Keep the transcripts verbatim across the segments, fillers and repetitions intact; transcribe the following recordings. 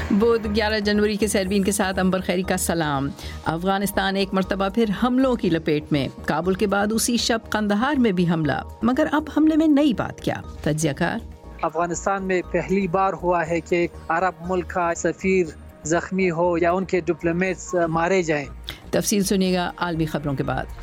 بدھ گیارہ جنوری کے سیربین کے ساتھ امبر خیری کا سلام۔ افغانستان ایک مرتبہ پھر حملوں کی لپیٹ میں، کابل کے بعد اسی شب قندھار میں بھی حملہ، مگر اب حملے میں نئی بات کیا؟ تجزیہ کار: افغانستان میں پہلی بار ہوا ہے کہ عرب ملک کا سفیر زخمی ہو یا ان کے ڈپلومیٹس مارے جائیں۔ تفصیل سنیے گا عالمی خبروں کے بعد۔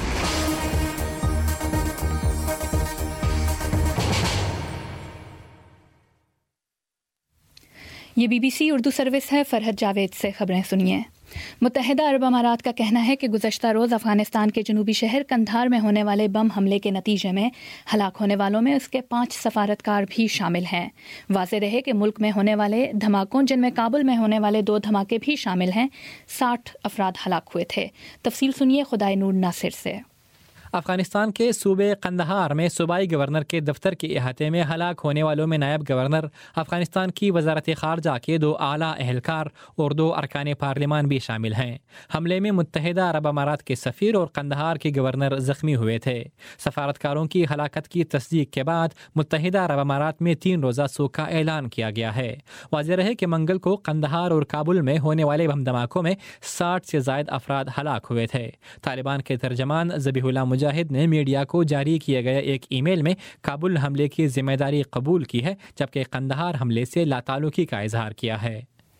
یہ B B C Urdu service ہے، فرحت جاوید سے خبریں سنیے۔ متحدہ عرب امارات کا کہنا ہے کہ گزشتہ روز افغانستان کے جنوبی شہر قندھار میں ہونے والے بم حملے کے نتیجے میں ہلاک ہونے والوں میں اس کے پانچ سفارتکار بھی شامل ہیں۔ واضح رہے کہ ملک میں ہونے والے دھماکوں، جن میں کابل میں ہونے والے دو دھماکے بھی شامل ہیں، ساٹھ افراد ہلاک ہوئے تھے۔ تفصیل سنیے خدائے نور ناصر سے۔ افغانستان کے صوبے قندھار میں صوبائی گورنر کے دفتر کے احاطے میں ہلاک ہونے والوں میں نائب گورنر، افغانستان کی وزارت خارجہ کے دو اعلیٰ اہلکار اور دو ارکان پارلیمان بھی شامل ہیں۔ حملے میں متحدہ عرب امارات کے سفیر اور قندھار کے گورنر زخمی ہوئے تھے۔ سفارتکاروں کی ہلاکت کی تصدیق کے بعد متحدہ عرب امارات میں تین روزہ سوگ کا اعلان کیا گیا ہے۔ واضح رہے کہ منگل کو قندھار اور کابل میں ہونے والے بم دھماکوں میں ساٹھ سے زائد افراد ہلاک ہوئے تھے۔ طالبان کے ترجمان ذبیح اللہ مجاہد نے میڈیا کو جاری کیے گئے ایک ای میل میں کابل حملے کی ذمہ داری قبول کی ہے، جبکہ قندھار حملے سے لاتعلقی کا اظہار کیا ہے۔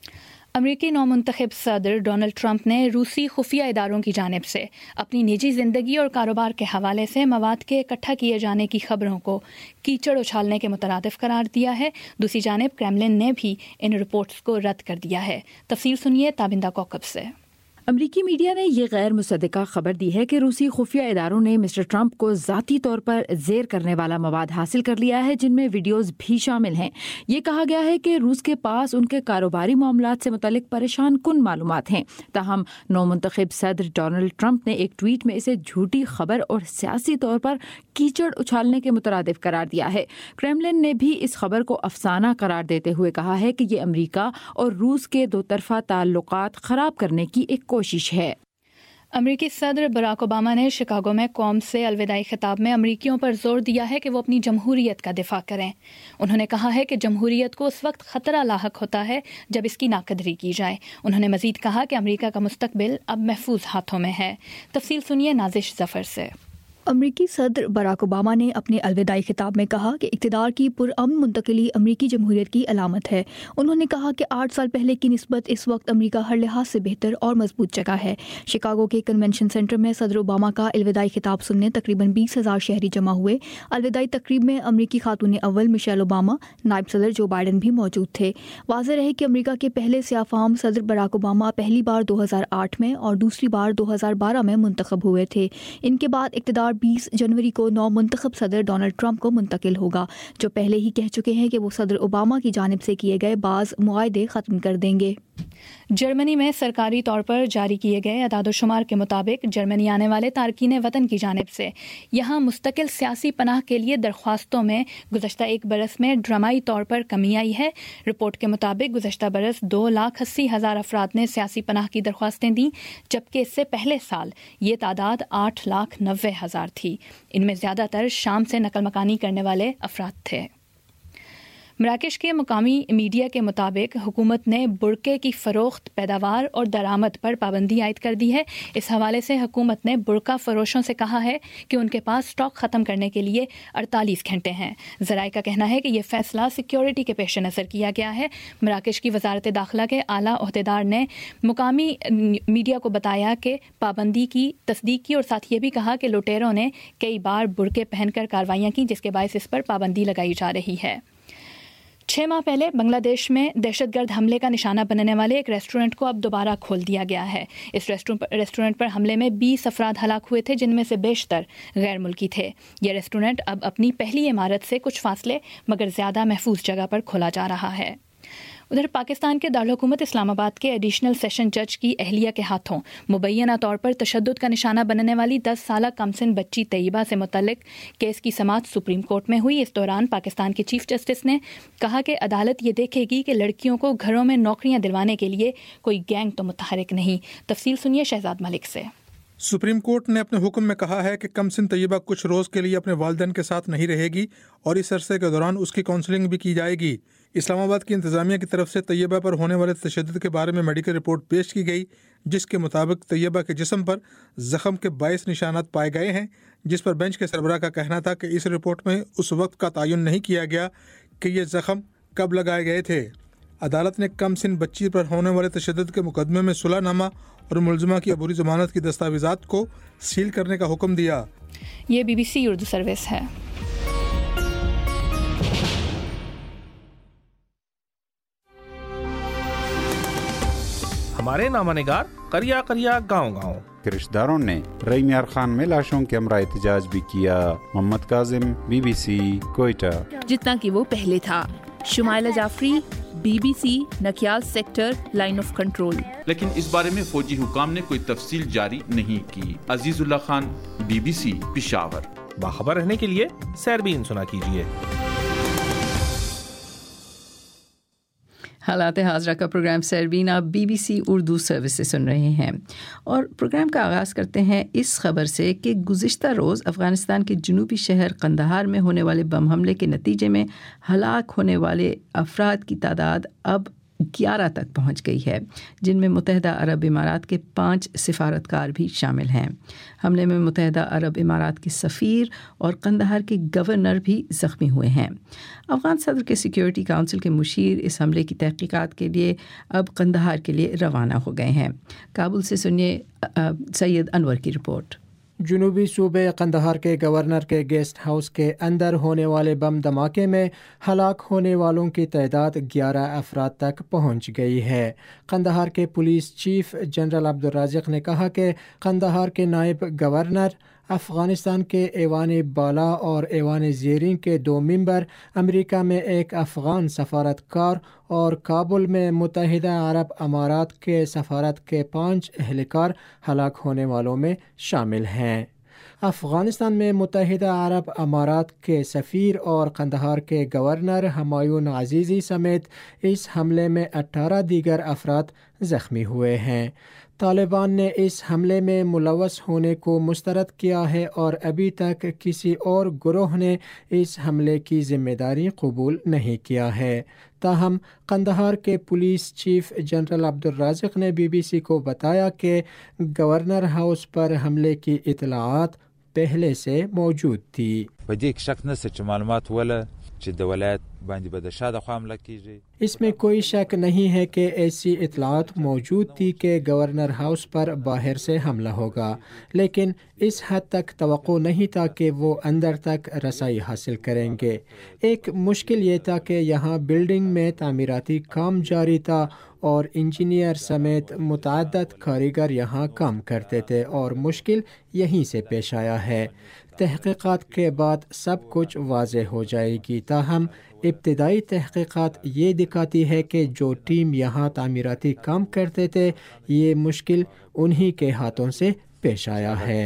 امریکی نومنتخب صدر ڈونلڈ ٹرمپ نے روسی خفیہ اداروں کی جانب سے اپنی نجی زندگی اور کاروبار کے حوالے سے مواد کے اکٹھا کیے جانے کی خبروں کو کیچڑ اچھالنے کے مترادف قرار دیا ہے۔ دوسری جانب کریملن نے بھی ان رپورٹس کو رد کر دیا ہے۔ تفصیل سنیے تابندہ کوکب سے۔ امریکی میڈیا نے یہ غیر مصدقہ خبر دی ہے کہ روسی خفیہ اداروں نے مسٹر ٹرمپ کو ذاتی طور پر زیر کرنے والا مواد حاصل کر لیا ہے، جن میں ویڈیوز بھی شامل ہیں۔ یہ کہا گیا ہے کہ روس کے پاس ان کے کاروباری معاملات سے متعلق پریشان کن معلومات ہیں۔ تاہم نو منتخب صدر ڈونلڈ ٹرمپ نے ایک ٹویٹ میں اسے جھوٹی خبر اور سیاسی طور پر کیچڑ اچھالنے کے مترادف قرار دیا ہے۔ کریملن نے بھی اس خبر کو افسانہ قرار دیتے ہوئے کہا ہے کہ یہ امریکہ اور روس کے دو طرفہ تعلقات خراب کرنے کی ایک کوشش ہے۔ امریکی صدر براک اوباما نے شکاگو میں قوم سے الوداعی خطاب میں امریکیوں پر زور دیا ہے کہ وہ اپنی جمہوریت کا دفاع کریں۔ انہوں نے کہا ہے کہ جمہوریت کو اس وقت خطرہ لاحق ہوتا ہے جب اس کی ناقدری کی جائے۔ انہوں نے مزید کہا کہ امریکہ کا مستقبل اب محفوظ ہاتھوں میں ہے۔ تفصیل سنیے نازش ظفر سے۔ امریکی صدر براک اوباما نے اپنے الوداعی خطاب میں کہا کہ اقتدار کی پرامن منتقلی امریکی جمہوریت کی علامت ہے۔ انہوں نے کہا کہ آٹھ سال پہلے کی نسبت اس وقت امریکہ ہر لحاظ سے بہتر اور مضبوط جگہ ہے۔ شکاگو کے کنونشن سینٹر میں صدر اوباما کا الوداعی خطاب سننے تقریباً بیس ہزار شہری جمع ہوئے۔ الوداعی تقریب میں امریکی خاتون اول مشیل اوباما، نائب صدر جو بائیڈن بھی موجود تھے۔ واضح رہے کہ امریکہ کے پہلے سیاہ فام صدر براک اوباما پہلی بار دو ہزار آٹھ میں اور دوسری بار دو ہزار بارہ میں منتخب ہوئے تھے۔ ان کے بعد اقتدار بیس جنوری کو نو منتخب صدر ڈونلڈ ٹرمپ کو منتقل ہوگا، جو پہلے ہی کہہ چکے ہیں کہ وہ صدر اوباما کی جانب سے کیے گئے بعض معاہدے ختم کر دیں گے۔ جرمنی میں سرکاری طور پر جاری کیے گئے اعداد و شمار کے مطابق جرمنی آنے والے تارکین وطن کی جانب سے یہاں مستقل سیاسی پناہ کے لیے درخواستوں میں گزشتہ ایک برس میں ڈرامائی طور پر کمی آئی ہے۔ رپورٹ کے مطابق گزشتہ برس دو لاکھ اسی ہزار افراد نے سیاسی پناہ کی درخواستیں دیں، جبکہ اس سے پہلے سال یہ تعداد آٹھ لاکھ نوے ہزار تھی۔ ان میں زیادہ تر شام سے نقل مکانی کرنے والے افراد تھے۔ مراکش کے مقامی میڈیا کے مطابق حکومت نے برقعے کی فروخت، پیداوار اور درآمد پر پابندی عائد کر دی ہے۔ اس حوالے سے حکومت نے برقع فروشوں سے کہا ہے کہ ان کے پاس سٹاک ختم کرنے کے لیے اڑتالیس گھنٹے ہیں۔ ذرائع کا کہنا ہے کہ یہ فیصلہ سیکیورٹی کے پیش نظر کیا گیا ہے۔ مراکش کی وزارت داخلہ کے اعلیٰ عہدیدار نے مقامی میڈیا کو بتایا کہ پابندی کی تصدیق کی اور ساتھ یہ بھی کہا کہ لوٹیروں نے کئی بار برقعے پہن کر کارروائیاں کی، جس کے باعث اس پر پابندی لگائی جا رہی ہے۔ چھ ماہ پہلے بنگلہ دیش میں دہشت گرد حملے کا نشانہ بننے والے ایک ریسٹورنٹ کو اب دوبارہ کھول دیا گیا ہے۔ اس ریسٹورنٹ پر حملے میں بیس افراد ہلاک ہوئے تھے، جن میں سے بیشتر غیر ملکی تھے۔ یہ ریسٹورنٹ اب اپنی پہلی عمارت سے کچھ فاصلے مگر زیادہ محفوظ جگہ پر کھولا جا رہا ہے۔ ادھر پاکستان کے دارالحکومت اسلام آباد کے ایڈیشنل سیشن جج کی اہلیہ کے ہاتھوں مبینہ طور پر تشدد کا نشانہ بننے والی دس سالہ کمسن بچی طیبہ سے متعلق کیس کی سماعت سپریم کورٹ میں ہوئی۔ اس دوران پاکستان کے چیف جسٹس نے کہا کہ عدالت یہ دیکھے گی کہ لڑکیوں کو گھروں میں نوکریاں دلوانے کے لیے کوئی گینگ تو متحرک نہیں۔ تفصیل سنیے شہزاد ملک سے۔ سپریم کورٹ نے اپنے حکم میں کہا ہے کہ کمسن طیبہ کچھ روز کے لیے اپنے والدین کے ساتھ نہیں رہے گی اور اس عرصے کے دوران اس کی کاؤنسلنگ بھی کی جائے گی۔ اسلام آباد کی انتظامیہ کی طرف سے طیبہ پر ہونے والے تشدد کے بارے میں میڈیکل رپورٹ پیش کی گئی، جس کے مطابق طیبہ کے جسم پر زخم کے بائیس نشانات پائے گئے ہیں، جس پر بینچ کے سربراہ کا کہنا تھا کہ اس رپورٹ میں اس وقت کا تعین نہیں کیا گیا کہ یہ زخم کب لگائے گئے تھے۔ عدالت نے کم سن بچی پر ہونے والے تشدد کے مقدمے میں صلح نامہ اور ملزمہ کی عبوری ضمانت کی دستاویزات کو سیل کرنے کا حکم دیا۔ یہ B B C Urdu service ہے۔ ہمارے نامہ نگار قریہ قریہ گاؤں گاؤں کے رشتہ داروں نے رئی میار خان میں لاشوں کے ہمراہ احتجاج بھی کیا۔ Muhammad Kazim, B B C, Quetta. جتنا کہ وہ پہلے تھا۔ Shumaila Jafri, B B C, Nikyal sector, line of control. لیکن اس بارے میں فوجی حکام نے کوئی تفصیل جاری نہیں کی۔ Azizullah Khan, B B C, Peshawar. باخبر رہنے کے لیے سیربین سنا کیجیے۔ حالات حاضرہ کا پروگرام سیربین آپ B B C Urdu service سے سن رہے ہیں، اور پروگرام کا آغاز کرتے ہیں اس خبر سے کہ گزشتہ روز افغانستان کے جنوبی شہر قندھار میں ہونے والے بم حملے کے نتیجے میں ہلاک ہونے والے افراد کی تعداد اب گیارہ تک پہنچ گئی ہے، جن میں متحدہ عرب امارات کے پانچ سفارتکار بھی شامل ہیں۔ حملے میں متحدہ عرب امارات کے سفیر اور قندھار کے گورنر بھی زخمی ہوئے ہیں۔ افغان صدر کے سیکیورٹی کونسل کے مشیر اس حملے کی تحقیقات کے لیے اب قندھار کے لیے روانہ ہو گئے ہیں۔ کابل سے سنیے سید انور کی رپورٹ۔ جنوبی صوبے قندھار کے گورنر کے گیسٹ ہاؤس کے اندر ہونے والے بم دھماکے میں ہلاک ہونے والوں کی تعداد گیارہ افراد تک پہنچ گئی ہے۔ قندھار کے پولیس چیف جنرل عبدالرازق نے کہا کہ قندھار کے نائب گورنر، افغانستان کے ایوان بالا اور ایوان زیرین کے دو ممبر، امریکہ میں ایک افغان سفارتکار اور کابل میں متحدہ عرب امارات کے سفارت کے پانچ اہلکار ہلاک ہونے والوں میں شامل ہیں۔ افغانستان میں متحدہ عرب امارات کے سفیر اور قندھار کے گورنر ہمایون عزیزی سمیت اس حملے میں اٹھارہ دیگر افراد زخمی ہوئے ہیں۔ طالبان نے اس حملے میں ملوث ہونے کو مسترد کیا ہے اور ابھی تک کسی اور گروہ نے اس حملے کی ذمہ داری قبول نہیں کیا ہے۔ تاہم قندھار کے پولیس چیف جنرل عبدالرازق نے بی بی سی کو بتایا کہ گورنر ہاؤس پر حملے کی اطلاعات پہلے سے موجود تھی۔ اس میں کوئی شک نہیں ہے کہ ایسی اطلاعات موجود تھی کہ گورنر ہاؤس پر باہر سے حملہ ہوگا، لیکن اس حد تک توقع نہیں تھا کہ وہ اندر تک رسائی حاصل کریں گے۔ ایک مشکل یہ تھا کہ یہاں بلڈنگ میں تعمیراتی کام جاری تھا اور انجینئر سمیت متعدد کاریگر یہاں کام کرتے تھے، اور مشکل یہیں سے پیش آیا ہے۔ تحقیقات کے بعد سب کچھ واضح ہو جائے گی، تاہم ابتدائی تحقیقات یہ دکھاتی ہے کہ جو ٹیم یہاں تعمیراتی کام کرتے تھے، یہ مشکل انہی کے ہاتھوں سے پیش آیا ہے۔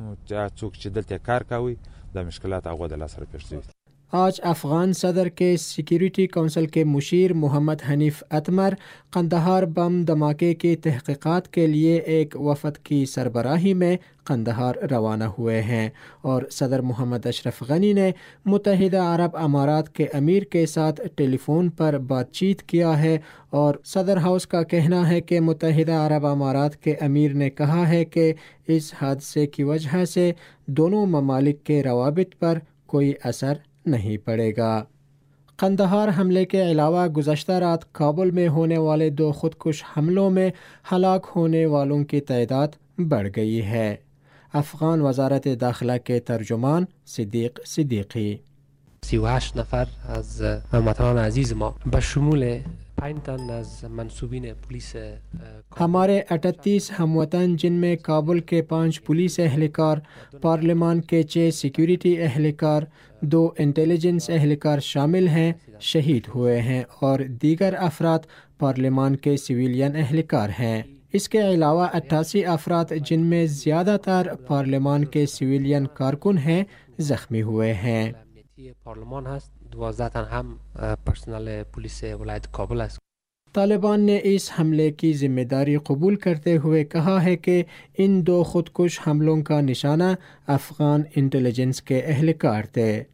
آج افغان صدر کے سیکیورٹی کونسل کے مشیر محمد حنیف اتمر قندھار بم دھماکے کی تحقیقات کے لیے ایک وفد کی سربراہی میں قندھار روانہ ہوئے ہیں، اور صدر محمد اشرف غنی نے متحدہ عرب امارات کے امیر کے ساتھ ٹیلی فون پر بات چیت کیا ہے، اور صدر ہاؤس کا کہنا ہے کہ متحدہ عرب امارات کے امیر نے کہا ہے کہ اس حادثے کی وجہ سے دونوں ممالک کے روابط پر کوئی اثر نہیں پڑے گا۔ قندھار حملے کے علاوہ گزشتہ رات کابل میں ہونے والے دو خودکش حملوں میں ہلاک ہونے والوں کی تعداد بڑھ گئی ہے۔ افغان وزارت داخلہ کے ترجمان صدیق صدیقی: سی و هشت نفر از هموطنان عزیز ما به شمول پنج تن از منصوبین پولیس ہمارے اٹھتیس ہم وطن، جن میں کابل کے پانچ پولیس اہلکار، پارلیمان کے چھ سیکیورٹی اہلکار، دو انٹیلیجنس اہلکار شامل ہیں، شہید ہوئے ہیں، اور دیگر افراد پارلیمان کے سویلین اہلکار ہیں۔ اس کے علاوہ اٹھاسی افراد، جن میں زیادہ تر پارلیمان کے سویلین کارکن ہیں، زخمی ہوئے ہیں۔ پارلمان هست، دوازده تن هم پرسنل پلیس ولایت کابل است۔ طالبان نے اس حملے کی ذمہ داری قبول کرتے ہوئے کہا ہے کہ ان دو خودکش حملوں کا نشانہ افغان انٹیلیجنس کے اہلکار تھے۔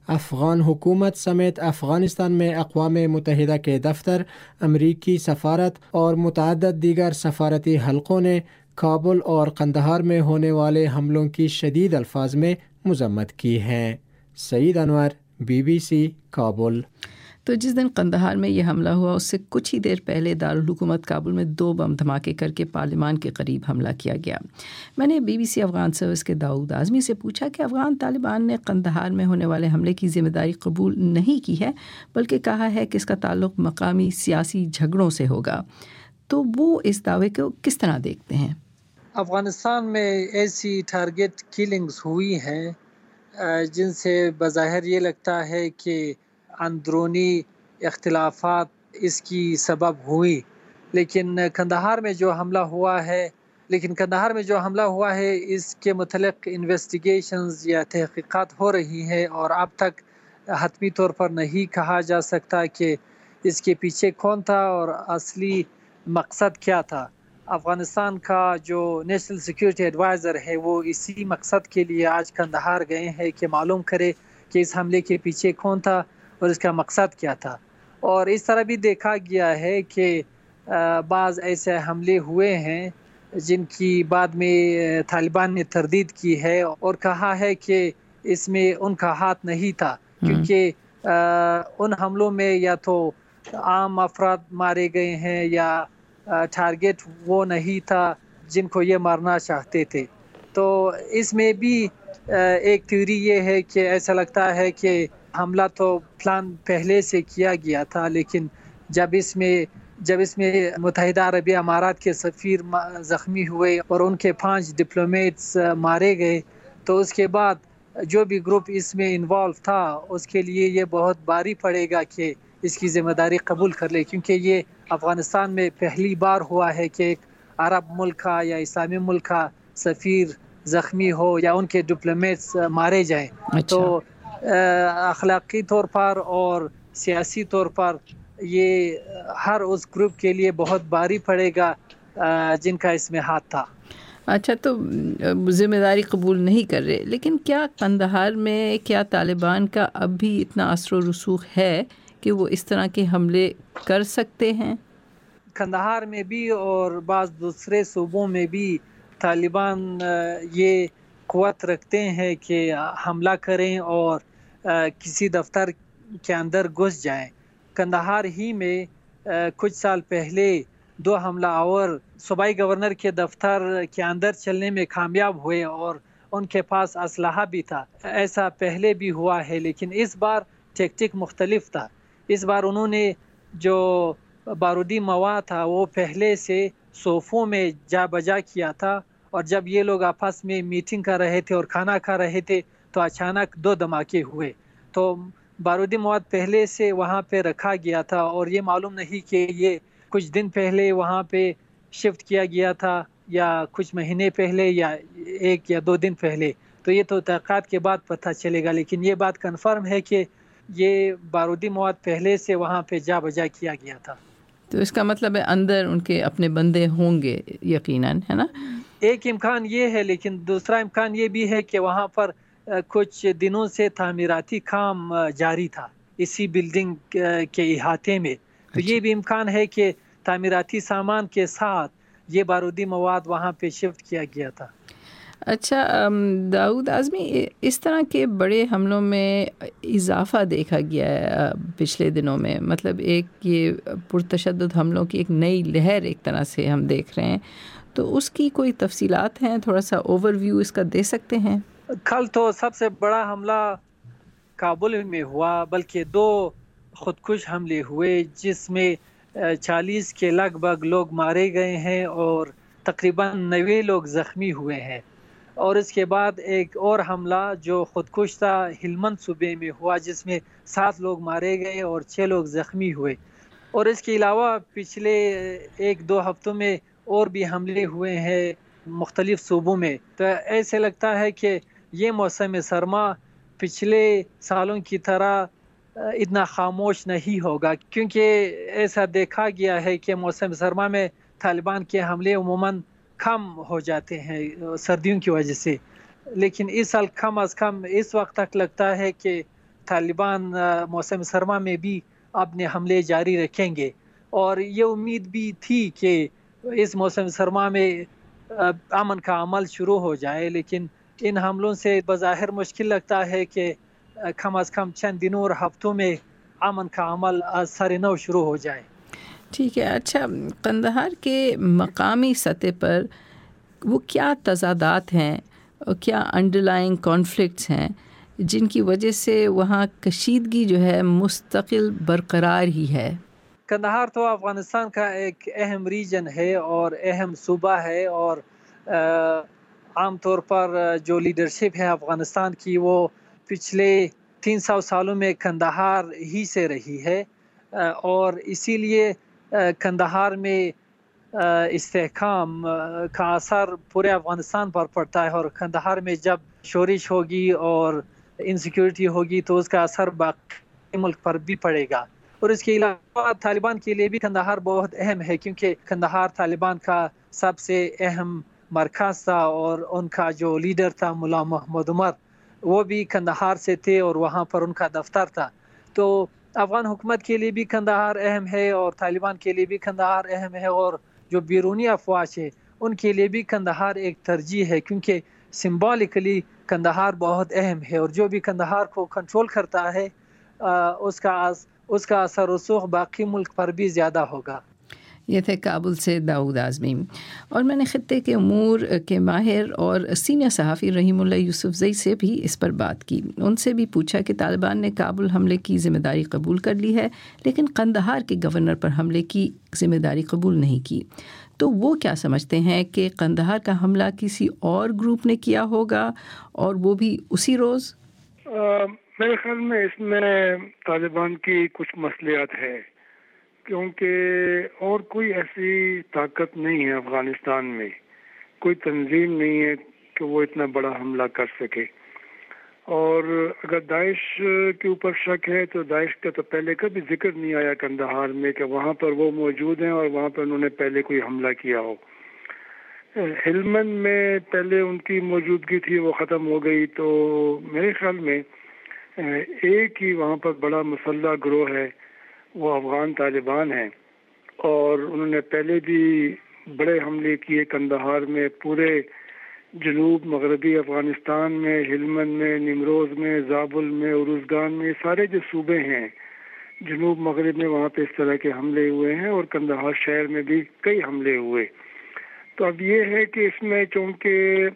افغان حکومت سمیت افغانستان میں اقوام متحدہ کے دفتر، امریکی سفارت اور متعدد دیگر سفارتی حلقوں نے کابل اور قندھار میں ہونے والے حملوں کی شدید الفاظ میں مذمت کی ہے۔ Saeed Anwar, B B C, Kabul. تو جس دن قندھار میں یہ حملہ ہوا اس سے کچھ ہی دیر پہلے دارالحکومت کابل میں دو بم دھماکے کر کے پارلیمان کے قریب حملہ کیا گیا۔ میں نے B B C Afghan service کے داؤد اعظمی سے پوچھا کہ افغان طالبان نے قندھار میں ہونے والے حملے کی ذمہ داری قبول نہیں کی ہے، بلکہ کہا ہے کہ اس کا تعلق مقامی سیاسی جھگڑوں سے ہوگا، تو وہ اس دعوے کو کس طرح دیکھتے ہیں؟ افغانستان میں ایسی ٹارگٹ کلنگز ہوئی ہیں جن سے بظاہر یہ لگتا ہے کہ اندرونی اختلافات اس کی سبب ہوئی، لیکن قندھار میں جو حملہ ہوا ہے لیکن قندھار میں جو حملہ ہوا ہے اس کے متعلق انویسٹیگیشنز یا تحقیقات ہو رہی ہیں، اور اب تک حتمی طور پر نہیں کہا جا سکتا کہ اس کے پیچھے کون تھا اور اصلی مقصد کیا تھا۔ افغانستان کا جو نیشنل سیکیورٹی ایڈوائزر ہے وہ اسی مقصد کے لیے آج قندھار گئے ہیں کہ معلوم کرے کہ اس حملے کے پیچھے کون تھا اور اس کا مقصد کیا تھا۔ اور اس طرح بھی دیکھا گیا ہے کہ بعض ایسے حملے ہوئے ہیں جن کی بعد میں طالبان نے تردید کی ہے اور کہا ہے کہ اس میں ان کا ہاتھ نہیں تھا، کیونکہ ان حملوں میں یا تو عام افراد مارے گئے ہیں یا ٹارگٹ وہ نہیں تھا جن کو یہ مارنا چاہتے تھے۔ تو اس میں بھی ایک تھیوری یہ ہے کہ ایسا لگتا ہے کہ حملہ تو پلان پہلے سے کیا گیا تھا، لیکن جب اس میں جب اس میں متحدہ عربی امارات کے سفیر زخمی ہوئے اور ان کے پانچ ڈپلومیٹس مارے گئے، تو اس کے بعد جو بھی گروپ اس میں انوالو تھا اس کے لیے یہ بہت بھاری پڑے گا کہ اس کی ذمہ داری قبول کر لے، کیونکہ یہ افغانستان میں پہلی بار ہوا ہے کہ ایک عرب ملک کا یا اسلامی ملک کا سفیر زخمی ہو یا ان کے ڈپلومیٹس مارے جائیں۔ اچھا۔ تو اخلاقی طور پر اور سیاسی طور پر یہ ہر اس گروپ کے لیے بہت بھاری پڑے گا جن کا اس میں ہاتھ تھا۔ اچھا، تو ذمہ داری قبول نہیں کر رہے، لیکن کیا قندھار میں کیا طالبان کا اب بھی اتنا اثر و رسوخ ہے کہ وہ اس طرح کے حملے کر سکتے ہیں؟ قندھار میں بھی اور بعض دوسرے صوبوں میں بھی طالبان یہ قوت رکھتے ہیں کہ حملہ کریں اور کسی دفتر کے اندر گھس جائیں۔ قندھار ہی میں کچھ سال پہلے دو حملہ آور صوبائی گورنر کے دفتر کے اندر چلنے میں کامیاب ہوئے اور ان کے پاس اسلحہ بھی تھا۔ ایسا پہلے بھی ہوا ہے، لیکن اس بار ٹیکٹک مختلف تھا۔ اس بار انہوں نے جو بارودی مواد تھا وہ پہلے سے صوفوں میں جا بجا کیا تھا، اور جب یہ لوگ آپس میں میٹنگ کر رہے تھے اور کھانا کھا رہے تھے تو اچانک دو دھماکے ہوئے۔ تو بارودی مواد پہلے سے وہاں پہ رکھا گیا تھا اور یہ معلوم نہیں کہ یہ کچھ دن پہلے وہاں پہ شفٹ کیا گیا تھا یا کچھ مہینے پہلے یا ایک یا دو دن پہلے، تو یہ تو تحقیقات کے بعد پتہ چلے گا، لیکن یہ بات کنفرم ہے کہ یہ بارودی مواد پہلے سے وہاں پہ جا بجا کیا گیا تھا۔ تو اس کا مطلب ہے اندر ان کے اپنے بندے ہوں گے یقیناً، ہے نا؟ ایک امکان یہ ہے، لیکن دوسرا امکان یہ بھی ہے کہ وہاں پر کچھ دنوں سے تعمیراتی کام جاری تھا اسی بلڈنگ کے احاطے میں، تو یہ بھی امکان ہے کہ تعمیراتی سامان کے ساتھ یہ بارودی مواد وہاں پہ شفٹ کیا گیا تھا۔ اچھا داؤد اعظمی، اس طرح کے بڑے حملوں میں اضافہ دیکھا گیا ہے پچھلے دنوں میں، مطلب ایک یہ پرتشدد حملوں کی ایک نئی لہر ایک طرح سے ہم دیکھ رہے ہیں، تو اس کی کوئی تفصیلات ہیں؟ تھوڑا سا اوور ویو اس کا دے سکتے ہیں؟ کل تو سب سے بڑا حملہ کابل میں ہوا، بلکہ دو خودکش حملے ہوئے جس میں چالیس کے لگ بھگ لوگ مارے گئے ہیں اور تقریباً نوے لوگ زخمی ہوئے ہیں۔ اور اس کے بعد ایک اور حملہ جو خودکش تھا ہلمند صوبے میں ہوا جس میں سات لوگ مارے گئے اور چھ لوگ زخمی ہوئے۔ اور اس کے علاوہ پچھلے ایک دو ہفتوں میں اور بھی حملے ہوئے ہیں مختلف صوبوں میں، تو ایسے لگتا ہے کہ یہ موسم سرما پچھلے سالوں کی طرح اتنا خاموش نہیں ہوگا، کیونکہ ایسا دیکھا گیا ہے کہ موسم سرما میں طالبان کے حملے عموماً کم ہو جاتے ہیں سردیوں کی وجہ سے، لیکن اس سال کم از کم اس وقت تک لگتا ہے کہ طالبان موسم سرما میں بھی اپنے حملے جاری رکھیں گے، اور یہ امید بھی تھی کہ اس موسم سرما میں امن کا عمل شروع ہو جائے، لیکن ان حملوں سے بظاہر مشکل لگتا ہے کہ کم از کم چند دنوں اور ہفتوں میں امن کا عمل سر نو شروع ہو جائے۔ ٹھیک ہے، اچھا قندھار کے مقامی سطح پر وہ کیا تضادات ہیں اور کیا انڈرلائنگ کانفلکٹس ہیں جن کی وجہ سے وہاں کشیدگی جو ہے مستقل برقرار ہی ہے؟ قندھار تو افغانستان کا ایک اہم ریجن ہے اور اہم صوبہ ہے، اور عام طور پر جو لیڈرشپ ہے افغانستان کی وہ پچھلے تین سو سالوں میں قندھار ہی سے رہی ہے، اور اسی لیے قندھار میں استحکام کا اثر پورے افغانستان پر پڑتا ہے، اور قندھار میں جب شورش ہوگی اور انسیکیورٹی ہوگی تو اس کا اثر باقی ملک پر بھی پڑے گا۔ اور اس کے علاوہ طالبان کے لیے بھی قندھار بہت اہم ہے، کیونکہ قندھار طالبان کا سب سے اہم مرکز تھا، اور ان کا جو لیڈر تھا ملا محمد عمر وہ بھی قندھار سے تھے اور وہاں پر ان کا دفتر تھا۔ تو افغان حکومت کے لیے بھی قندھار اہم ہے اور طالبان کے لیے بھی قندھار اہم ہے، اور جو بیرونی افواج ہے ان کے لیے بھی قندھار ایک ترجیح ہے، کیونکہ سمبولکلی قندھار بہت اہم ہے، اور جو بھی قندھار کو کنٹرول کرتا ہے اس کا اس کا اثر رسوخ باقی ملک پر بھی زیادہ ہوگا۔ یہ تھے کابل سے داؤد اعظمی، اور میں نے خطے کے امور کے ماہر اور سینئر صحافی رحیم اللہ یوسف زئی سے بھی اس پر بات کی۔ ان سے بھی پوچھا کہ طالبان نے کابل حملے کی ذمہ داری قبول کر لی ہے لیکن قندھار کے گورنر پر حملے کی ذمہ داری قبول نہیں کی، تو وہ کیا سمجھتے ہیں کہ قندھار کا حملہ کسی اور گروپ نے کیا ہوگا اور وہ بھی اسی روز؟ میرے خیال میں اس میں طالبان کی کچھ مصلحت ہے، کیونکہ اور کوئی ایسی طاقت نہیں ہے افغانستان میں، کوئی تنظیم نہیں ہے کہ وہ اتنا بڑا حملہ کر سکے۔ اور اگر داعش کے اوپر شک ہے تو داعش کا تو پہلے کبھی ذکر نہیں آیا قندھار میں کہ وہاں پر وہ موجود ہیں اور وہاں پر انہوں نے پہلے کوئی حملہ کیا ہو۔ ہلمند میں پہلے ان کی موجودگی تھی، وہ ختم ہو گئی، تو میرے خیال میں ایک ہی وہاں پر بڑا مسلح گروہ ہے، وہ افغان طالبان ہیں، اور انہوں نے پہلے بھی بڑے حملے کیے قندھار میں، پورے جنوب مغربی افغانستان میں، ہلمند میں، نیمروز میں، زابل میں، اروزگان میں، سارے جو صوبے ہیں جنوب مغرب میں وہاں پہ اس طرح کے حملے ہوئے ہیں، اور قندھار شہر میں بھی کئی حملے ہوئے۔ تو اب یہ ہے کہ اس میں چونکہ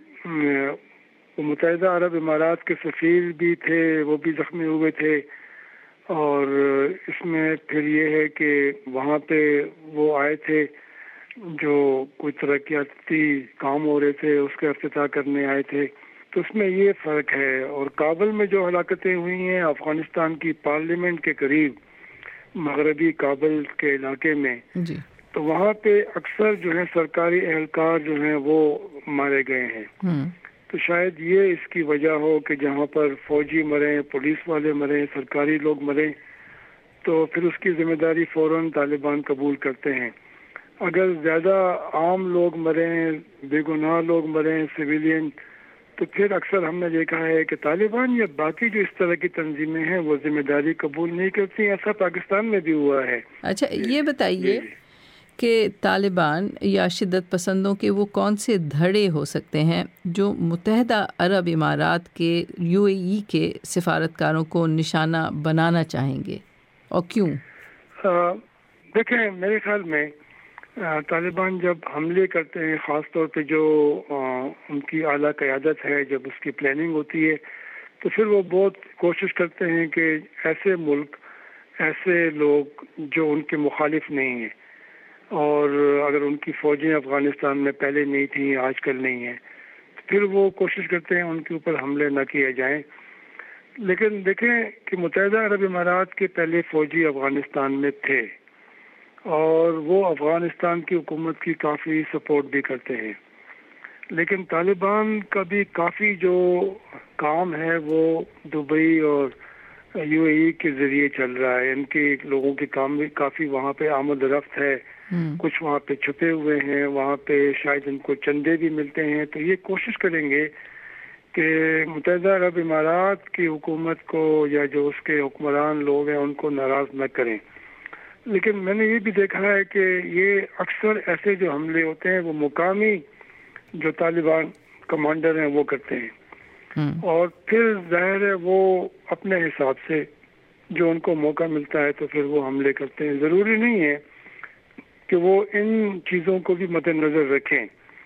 متحدہ عرب امارات کے سفیر بھی تھے، وہ بھی زخمی ہوئے تھے، اور اس میں پھر یہ ہے کہ وہاں پہ وہ آئے تھے جو کوئی ترقیاتی کام ہو رہے تھے اس کا افتتاح کرنے آئے تھے، تو اس میں یہ فرق ہے۔ اور کابل میں جو ہلاکتیں ہوئی ہیں افغانستان کی پارلیمنٹ کے قریب مغربی کابل کے علاقے میں، جی، تو وہاں پہ اکثر جو ہے سرکاری اہلکار جو ہیں وہ مارے گئے ہیں۔ تو شاید یہ اس کی وجہ ہو کہ جہاں پر فوجی مریں، پولیس والے مریں، سرکاری لوگ مریں، تو پھر اس کی ذمہ داری فوراً طالبان قبول کرتے ہیں۔ اگر زیادہ عام لوگ مریں، بے گناہ لوگ مریں، سویلین، تو پھر اکثر ہم نے دیکھا ہے کہ طالبان یا باقی جو اس طرح کی تنظیمیں ہیں وہ ذمہ داری قبول نہیں کرتی۔ ایسا پاکستان میں بھی ہوا ہے۔ اچھا، یہ بتائیے کہ طالبان یا شدت پسندوں کے وہ کون سے دھڑے ہو سکتے ہیں جو متحدہ عرب امارات کے یو اے ای کے سفارتکاروں کو نشانہ بنانا چاہیں گے، اور کیوں؟ دیکھیں، میرے خیال میں طالبان جب حملے کرتے ہیں، خاص طور پہ جو ان کی اعلیٰ قیادت ہے، جب اس کی پلاننگ ہوتی ہے تو پھر وہ بہت کوشش کرتے ہیں کہ ایسے ملک، ایسے لوگ جو ان کے مخالف نہیں ہیں، اور اگر ان کی فوجیں افغانستان میں پہلے نہیں تھیں، آج کل نہیں ہیں، تو پھر وہ کوشش کرتے ہیں ان کے اوپر حملے نہ کیے جائیں۔ لیکن دیکھیں کہ متحدہ عرب امارات کے پہلے فوجی افغانستان میں تھے، اور وہ افغانستان کی حکومت کی کافی سپورٹ بھی کرتے ہیں، لیکن طالبان کا بھی کافی جو کام ہے وہ دبئی اور یو اے ای کے ذریعے چل رہا ہے۔ ان کے لوگوں کے کام بھی کافی وہاں پہ آمد رفت ہے، کچھ وہاں پہ چھپے ہوئے ہیں، وہاں پہ شاید ان کو چندے بھی ملتے ہیں، تو یہ کوشش کریں گے کہ متحدہ عرب امارات کی حکومت کو یا جو اس کے حکمران لوگ ہیں ان کو ناراض نہ کریں، لیکن میں نے یہ بھی دیکھا ہے کہ یہ اکثر ایسے جو حملے ہوتے ہیں وہ مقامی جو طالبان کمانڈر ہیں وہ کرتے ہیں، اور پھر ظاہر ہے وہ اپنے حساب سے جو ان کو موقع ملتا ہے تو پھر وہ حملے کرتے ہیں۔ ضروری نہیں ہے کہ وہ ان چیزوں کو بھی مد نظر رکھیں،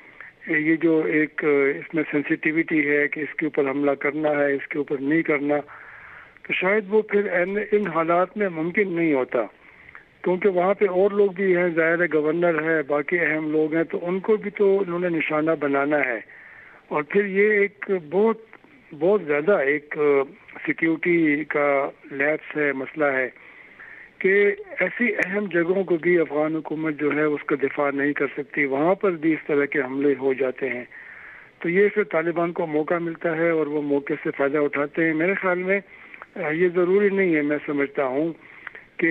یہ جو ایک اس میں سینسیٹیوٹی ہے کہ اس کے اوپر حملہ کرنا ہے، اس کے اوپر نہیں کرنا، تو شاید وہ پھر ان حالات میں ممکن نہیں ہوتا، کیونکہ وہاں پہ اور لوگ بھی ہیں، ظاہر ہے گورنر ہے، باقی اہم لوگ ہیں، تو ان کو بھی تو انہوں نے نشانہ بنانا ہے، اور پھر یہ ایک بہت بہت زیادہ ایک سیکیورٹی کا لیپس ہے، مسئلہ ہے کہ ایسی اہم جگہوں کو بھی افغان حکومت جو ہے اس کا دفاع نہیں کر سکتی، وہاں پر بھی اس طرح کے حملے ہو جاتے ہیں، تو یہ پھر طالبان کو موقع ملتا ہے اور وہ موقع سے فائدہ اٹھاتے ہیں۔ میرے خیال میں یہ ضروری نہیں ہے، میں سمجھتا ہوں کہ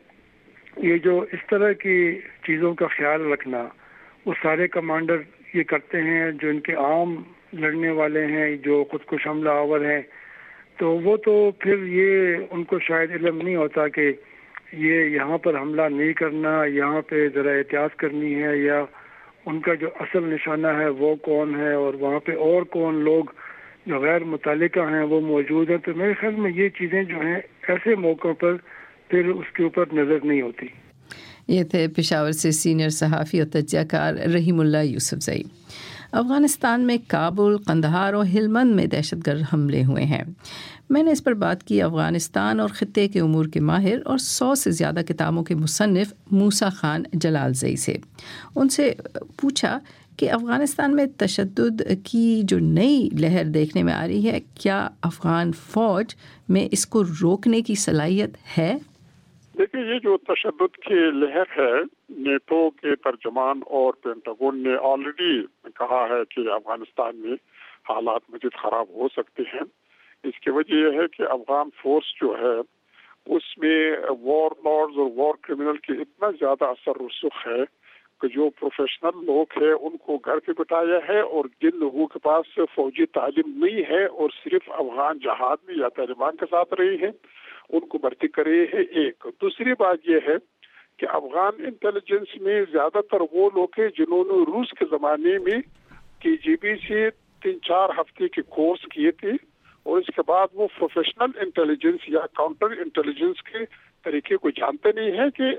یہ جو اس طرح کی چیزوں کا خیال رکھنا وہ سارے کمانڈر یہ کرتے ہیں جو ان کے عام لڑنے والے ہیں، جو خود کش حملہ آور ہیں، تو وہ تو پھر یہ ان کو شاید علم نہیں ہوتا کہ یہ یہاں پر حملہ نہیں کرنا، یہاں پہ ذرا احتیاط کرنی ہے، یا ان کا جو اصل نشانہ ہے وہ کون ہے اور وہاں پہ اور کون لوگ جو غیر متعلقہ ہیں وہ موجود ہیں۔ تو میرے خیال میں یہ چیزیں جو ہیں ایسے موقعوں پر پھر اس کے اوپر نظر نہیں ہوتی۔ یہ تھے پشاور سے سینئر صحافی اور تجزیہ کار رحیم اللہ یوسف زئی۔ افغانستان میں کابل، قندھار اور ہلمند میں دہشت گرد حملے ہوئے ہیں۔ میں نے اس پر بات کی افغانستان اور خطے کے امور کے ماہر اور سو سے زیادہ کتابوں کے مصنف موسیٰ خان جلال زئی سے۔ ان سے پوچھا کہ افغانستان میں تشدد کی جو نئی لہر دیکھنے میں آ رہی ہے، کیا افغان فوج میں اس کو روکنے کی صلاحیت ہے؟ دیکھیے، یہ جو تشدد کی لہر ہے، نیٹو کے ترجمان اور پینٹاگون نے آلریڈی کہا ہے کہ افغانستان میں حالات مزید خراب ہو سکتے ہیں۔ اس کی وجہ یہ ہے کہ افغان فورس جو ہے اس میں وار لارڈز اور وار کرمنل کی اتنا زیادہ اثر رسوخ ہے کہ جو پروفیشنل لوگ ہیں ان کو گھر پہ بٹایا ہے، اور جن لوگوں کے پاس فوجی تعلیم نہیں ہے اور صرف افغان جہاد میں یا طالبان کے ساتھ رہے ہیں ان کو بھرتی کر رہے ہیں۔ ایک دوسری بات یہ ہے کہ افغان انٹیلیجنس میں زیادہ تر وہ لوگ ہیں جنہوں نے روس کے زمانے میں کے جی بی سے تین چار ہفتے کے کورس کیے تھے، اور اس کے بعد وہ پروفیشنل انٹیلیجنس یا کاؤنٹر انٹیلیجنس کے طریقے کو جانتے نہیں ہیں کہ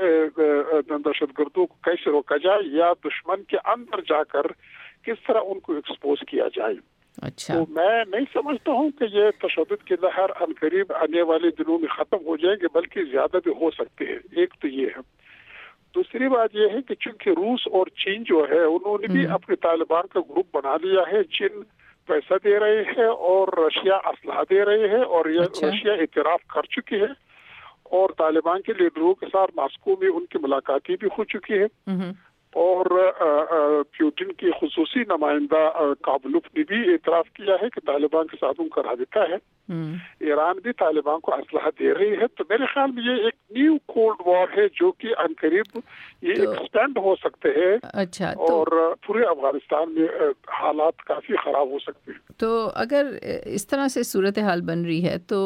دہشت گردوں کو کیسے روکا جائے یا دشمن کے اندر جا کر کس طرح ان کو ایکسپوز کیا جائے۔ اچھا، تو میں نہیں سمجھتا ہوں کہ یہ تشدد کی لہر عنقریب آنے والے دنوں میں ختم ہو جائیں گے، بلکہ زیادہ بھی ہو سکتے ہیں۔ ایک تو یہ ہے۔ دوسری بات یہ ہے کہ چونکہ روس اور چین جو ہے انہوں نے بھی اپنے طالبان کا گروپ بنا لیا ہے، چین پیسہ دے رہے ہیں اور رشیا اسلحہ دے رہے ہیں، اور یہ اچھا۔ رشیا اعتراف کر چکی ہے، اور طالبان کے لیڈروں کے ساتھ ماسکو میں ان کی ملاقاتیں بھی ہو چکی ہے، اور پیوٹن کی خصوصی نمائندہ کابلوف نے بھی اعتراف کیا ہے کہ طالبان کے ساتھ ان کا رابطہ ہے۔ ایران بھی طالبان کو اسلحہ دے رہی ہے، تو میرے خیال میں یہ ایک نیو کولڈ وار ہے جو کہ عنقریب یہ ایکسٹینڈ ہو سکتے ہیں، اچھا، اور پورے افغانستان میں حالات کافی خراب ہو سکتے ہیں۔ تو اگر اس طرح سے صورتحال بن رہی ہے تو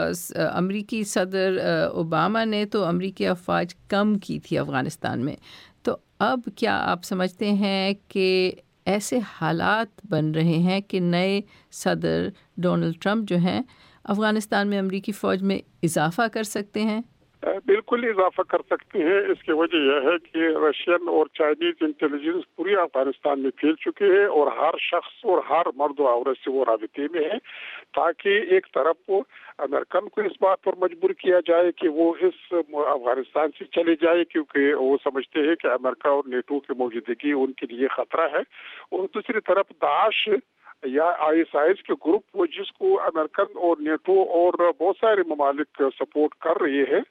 امریکی صدر اوباما نے تو امریکی افواج کم کی تھی افغانستان میں، تو اب کیا آپ سمجھتے ہیں کہ ایسے حالات بن رہے ہیں کہ نئے صدر ڈونلڈ ٹرمپ جو ہیں افغانستان میں امریکی فوج میں اضافہ کر سکتے ہیں؟ بالکل اضافہ کر سکتے ہیں۔ اس کی وجہ یہ ہے کہ رشین اور چائنیز انٹیلیجنس پوری افغانستان میں پھیل چکے ہیں، اور ہر شخص اور ہر مرد و عورت سے وہ رابطے میں ہے، تاکہ ایک طرف امریکن کو اس بات پر مجبور کیا جائے کہ وہ اس افغانستان سے چلے جائے، کیونکہ وہ سمجھتے ہیں کہ امریکہ اور نیٹو کی موجودگی ان کے لیے خطرہ ہے، اور دوسری طرف داعش یا آئی ایس آئی کے گروپ وہ جس کو امریکن اور نیٹو اور بہت سارے ممالک سپورٹ کر رہے ہیں،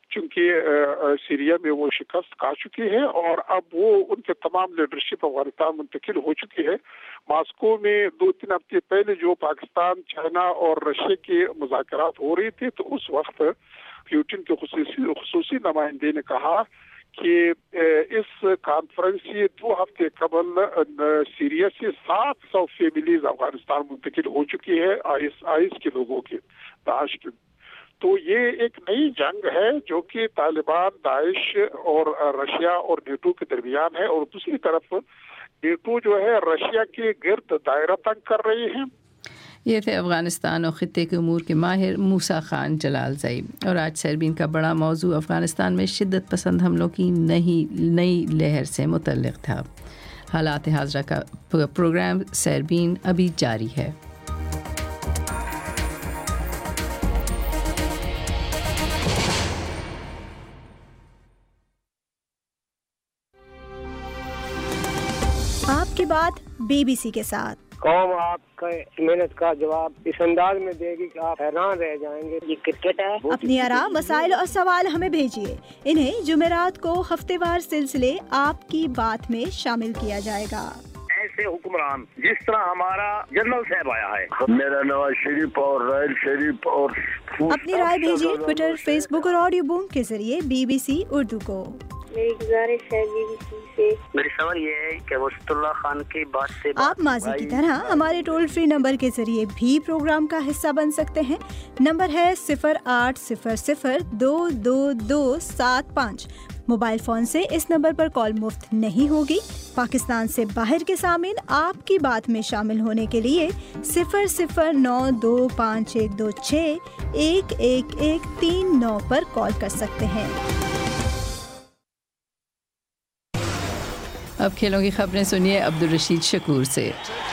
چونکہ سیریا میں وہ شکست کھا چکی ہے، اور اب وہ ان کے تمام لیڈرشپ افغانستان منتقل ہو چکی ہے۔ ماسکو میں دو تین ہفتے پہلے جو پاکستان، چائنا اور رشیا کے مذاکرات ہو رہے تھے، تو اس وقت پیوٹن کے خصوصی خصوصی نمائندے نے کہا کہ اس کانفرنس یہ دو ہفتے قبل سیریا سے سات سو فیملیز افغانستان منتقل ہو چکی ہے آئیس آئیس کے لوگوں کے، داعش کے. تو یہ ایک نئی جنگ ہے جو کہ طالبان، داعش اور رشیا اور نیٹو کے درمیان ہے، اور دوسری طرف نیٹو جو ہے رشیا کے گرد دائرہ تنگ کر رہے ہیں. یہ تھے افغانستان اور خطے کے امور کے ماہر موسیٰ خان جلال زئی. اور آج سیربین کا بڑا موضوع افغانستان میں شدت پسند حملوں کی نئی نئی لہر سے متعلق تھا. حالات حاضرہ کا پروگرام سیربین ابھی جاری ہے. آپ کی بات بی بی سی کے ساتھ. قوم آپ کا محنت کا جواب اس انداز میں دے گی کہ آپ حیران رہ جائیں گے. یہ کرکٹ ہے. اپنی آراء، مسائل اور سوال ہمیں بھیجیے. انہیں جمعرات کو ہفتے وار سلسلے آپ کی بات میں شامل کیا جائے گا. ایسے حکمران جس طرح ہمارا جنرل صاحب آیا ہے. میرا نواز شریف اور رائل شریف اور اپنی رائے بھیجیے ٹویٹر، فیس بک اور آڈیو بوم کے ذریعے بی بی سی اردو کو. میری گزارش ہے بی بی سی سے، میری سوال یہ ہے کہ وسط اللہ خان کی بات سے آپ ماضی کی طرح ہمارے ٹول فری نمبر کے ذریعے بھی پروگرام کا حصہ بن سکتے ہیں. نمبر ہے صفر آٹھ صفر صفر دو دو دو سات پانچ. موبائل فون سے اس نمبر پر کال مفت نہیں ہوگی. پاکستان سے باہر کے سامعین آپ کی بات میں شامل ہونے کے لیے صفر صفر نو دو پانچ ایک دو چھ ایک ایک ایک تین نو پر کال کر سکتے ہیں. اب کھیلوں کی خبریں سنیے عبدالرشید شکور سے.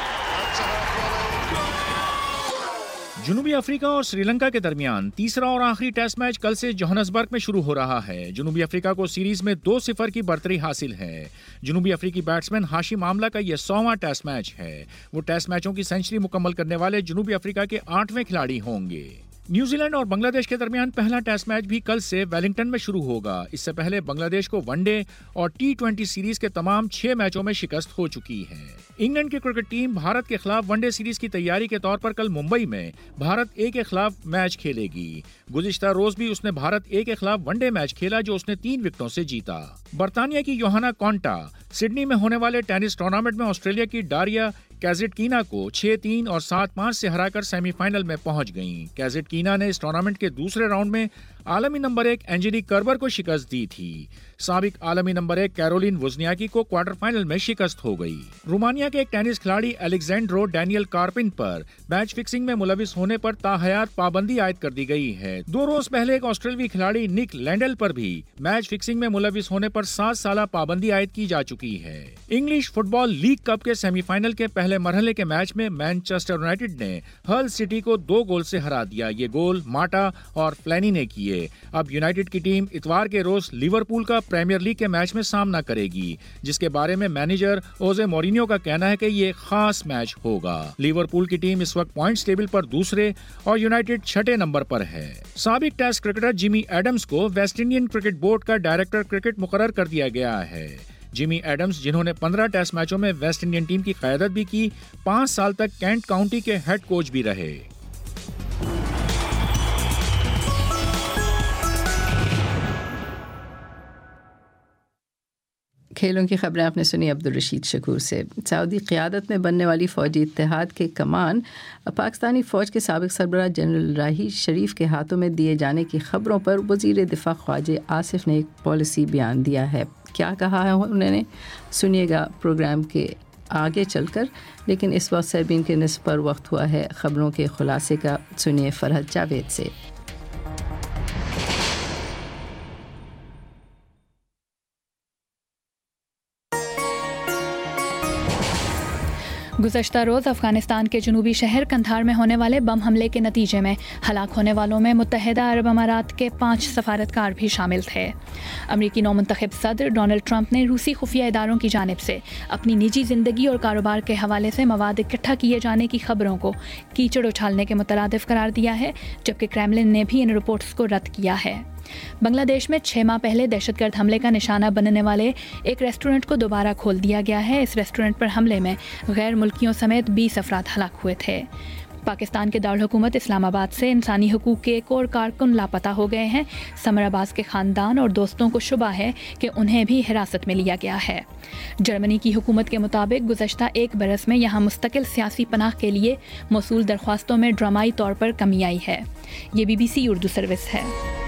جنوبی افریقہ اور سری لنکا کے درمیان تیسرا اور آخری ٹیسٹ میچ کل سے جوہانسبرگ میں شروع ہو رہا ہے. جنوبی افریقہ کو سیریز میں دو صفر کی برتری حاصل ہے. جنوبی افریقی بیٹسمین ہاشم آملہ کا یہ سواں ٹیسٹ میچ ہے. وہ ٹیسٹ میچوں کی سینچری مکمل کرنے والے جنوبی افریقہ کے آٹھویں کھلاڑی ہوں گے. نیوزی لینڈ اور بنگلہ دیش کے درمیان پہلا ٹیسٹ میچ بھی کل سے ویلنگٹن میں شروع ہوگا. اس سے پہلے بنگلہ دیش کو ون ڈے اور ٹی ٹوینٹی سیریز کے تمام چھ میچوں میں شکست ہو چکی ہے. انگلینڈ کی کرکٹ ٹیم بھارت کے خلاف ون ڈے سیریز کی تیاری کے طور پر کل ممبئی میں بھارت اے کے خلاف میچ کھیلے گی. گزشتہ روز بھی اس نے بھارت اے کے خلاف ون ڈے میچ کھیلا جو اس نے تین وکٹوں سے جیتا. برطانیہ کی یوہانا کونٹا سڈنی میں ہونے والے ٹینس ٹورنامنٹ میں آسٹریلیا کی ڈاریا کیزٹکینا کو چھ تین اور سات پانچ سے ہرا کر سیمی فائنل میں پہنچ گئیں. کیزٹکینا نے اس ٹورنامنٹ کے دوسرے راؤنڈ میں عالمی نمبر ایک اینجلیک کربر کو شکست دی تھی. سابق عالمی نمبر ایک کیرولین وزنیاکی کو کوارٹر فائنل میں شکست ہو گئی. رومانیہ کے ایک ٹینس کھلاڑی الیگزینڈرو ڈینیل کارپن پر میچ فکسنگ میں ملوث ہونے پر تاحیات پابندی عائد کر دی گئی ہے. دو روز پہلے ایک آسٹریلوی کھلاڑی نک لینڈل پر بھی میچ فکسنگ میں ملوث ہونے پر سات سالہ پابندی عائد کی جا چکی ہے. English football league cup کے سیمی فائنل کے پہلے مرحلے کے میچ میں مانچسٹر یونائیٹڈ نے ہل سٹی کو دو گول سے ہرا دیا. یہ گول ماٹا اور فلینی نے کیے. اب یونائیٹڈ کی ٹیم اتوار کے روز لیورپول کا پریمیئر لیگ کے میچ میں سامنا کرے گی, جس کے بارے میں مینیجر اوزے مورینیو کا کہنا ہے کہ یہ خاص میچ ہوگا. لیورپول کی ٹیم اس وقت پوائنٹس ٹیبل پر دوسرے اور یونائیٹڈ چھٹے نمبر پر ہے. سابق ٹیسٹ کرکٹر جیمی ایڈمز کو ویسٹ انڈین کرکٹ بورڈ کا ڈائریکٹر کرکٹ مقرر کر دیا گیا ہے. جیمی ایڈمز جنہوں نے پندرہ ٹیسٹ میچوں میں ویسٹ انڈین ٹیم کی قیادت بھی کی, پانچ سال تک کینٹ کاؤنٹی کے ہیڈ کوچ بھی رہے. کھیلوں کی خبریں آپ نے سنی عبدالرشید شکور سے. سعودی قیادت میں بننے والی فوجی اتحاد کے کمان پاکستانی فوج کے سابق سربراہ جنرل راہی شریف کے ہاتھوں میں دیے جانے کی خبروں پر وزیر دفاع خواجہ آصف نے ایک پالیسی بیان دیا ہے. کیا کہا ہے انہوں نے, سنیے گا پروگرام کے آگے چل کر. لیکن اس وقت سربین کے نصف پر وقت ہوا ہے خبروں کے خلاصے کا. سنیے فرحت جاوید سے. گزشتہ روز افغانستان کے جنوبی شہر قندھار میں ہونے والے بم حملے کے نتیجے میں ہلاک ہونے والوں میں متحدہ عرب امارات کے پانچ سفارتکار بھی شامل تھے. امریکی نو منتخب صدر ڈونلڈ ٹرمپ نے روسی خفیہ اداروں کی جانب سے اپنی نجی زندگی اور کاروبار کے حوالے سے مواد اکٹھا کیے جانے کی خبروں کو کیچڑ اچھالنے کے مترادف قرار دیا ہے, جبکہ کریملن نے بھی ان رپورٹس کو رد کیا ہے. بنگلہ دیش میں چھ ماہ پہلے دہشت گرد حملے کا نشانہ بننے والے ایک ریسٹورنٹ کو دوبارہ کھول دیا گیا ہے. اس ریسٹورنٹ پر حملے میں غیر ملکیوں سمیت بیس افراد ہلاک ہوئے تھے. पाकिस्तान के दारुल-हुकूमत इस्लामाबाद से इंसानी हुकूक के एक और कारकुन लापता हो गए हैं। समर अब्बास के ख़ानदान और दोस्तों को शुबा है कि उन्हें भी हिरासत में लिया गया है। जर्मनी की हुकूमत के मुताबिक गुज़श्ता एक बरस में यहाँ मुस्तकिल सियासी पनाह के लिए मौसूल दरख्वास्तों में ड्रामाई तौर पर कमी आई है। ये B B C Urdu service है।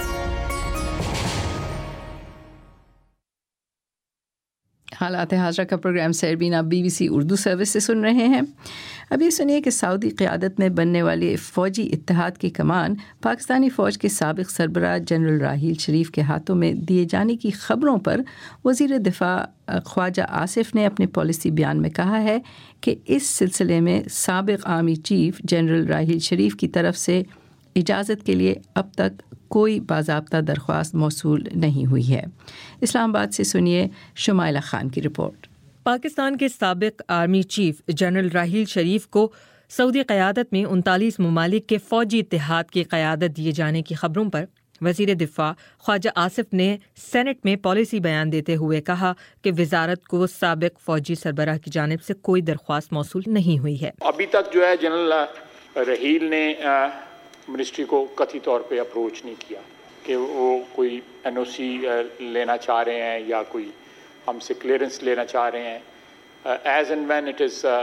हालात हाज़रा का प्रोग्राम सरबीन आप B B C Urdu service से सुन रहे हैं। अब ये सुनिए कि सऊदी क़यादत में बनने वाले फ़ौजी इत्तेहाद की कमान पाकिस्तानी फ़ौज के साबिक़ सरबराह जनरल राहील शरीफ के हाथों में दिए जाने की ख़बरों पर वज़ीर दिफ़ा ख्वाजा आसिफ ने अपने पॉलिसी बयान में कहा है कि इस सिलसिले में साबिक़ army chief general Raheel Sharif की तरफ से इजाज़त के लिए अब तक कोई बाज़ाब्ता दरख्वास्त मौसूल नहीं हुई है। इस्लामाबाद से सुनिए शुमाइला खान की रिपोर्ट। पाकिस्तान के साबिक़ army chief general Raheel Sharif को सऊदी क़यादत में उनतालीस ममालिक के फ़ौजी इत्तेहाद की क़यादत दिए जाने की खबरों पर वज़ीर दिफ़ा ख्वाजा आसिफ ने सेनेट में पॉलिसी बयान देते हुए कहा कि वज़ारत को साबिक़ फ़ौजी सरबराह की जानिब से कोई दरख्वास्त मौसूल नहीं हुई है। अभी तक जो है जनरल राहील ने मिनिस्ट्री को कथित तौर पे अप्रोच नहीं किया कि वो कोई एन ओ सी लेना चाह रहे हैं या कोई हमसे क्लियरेंस लेना चाह रहे हैं। As and when it is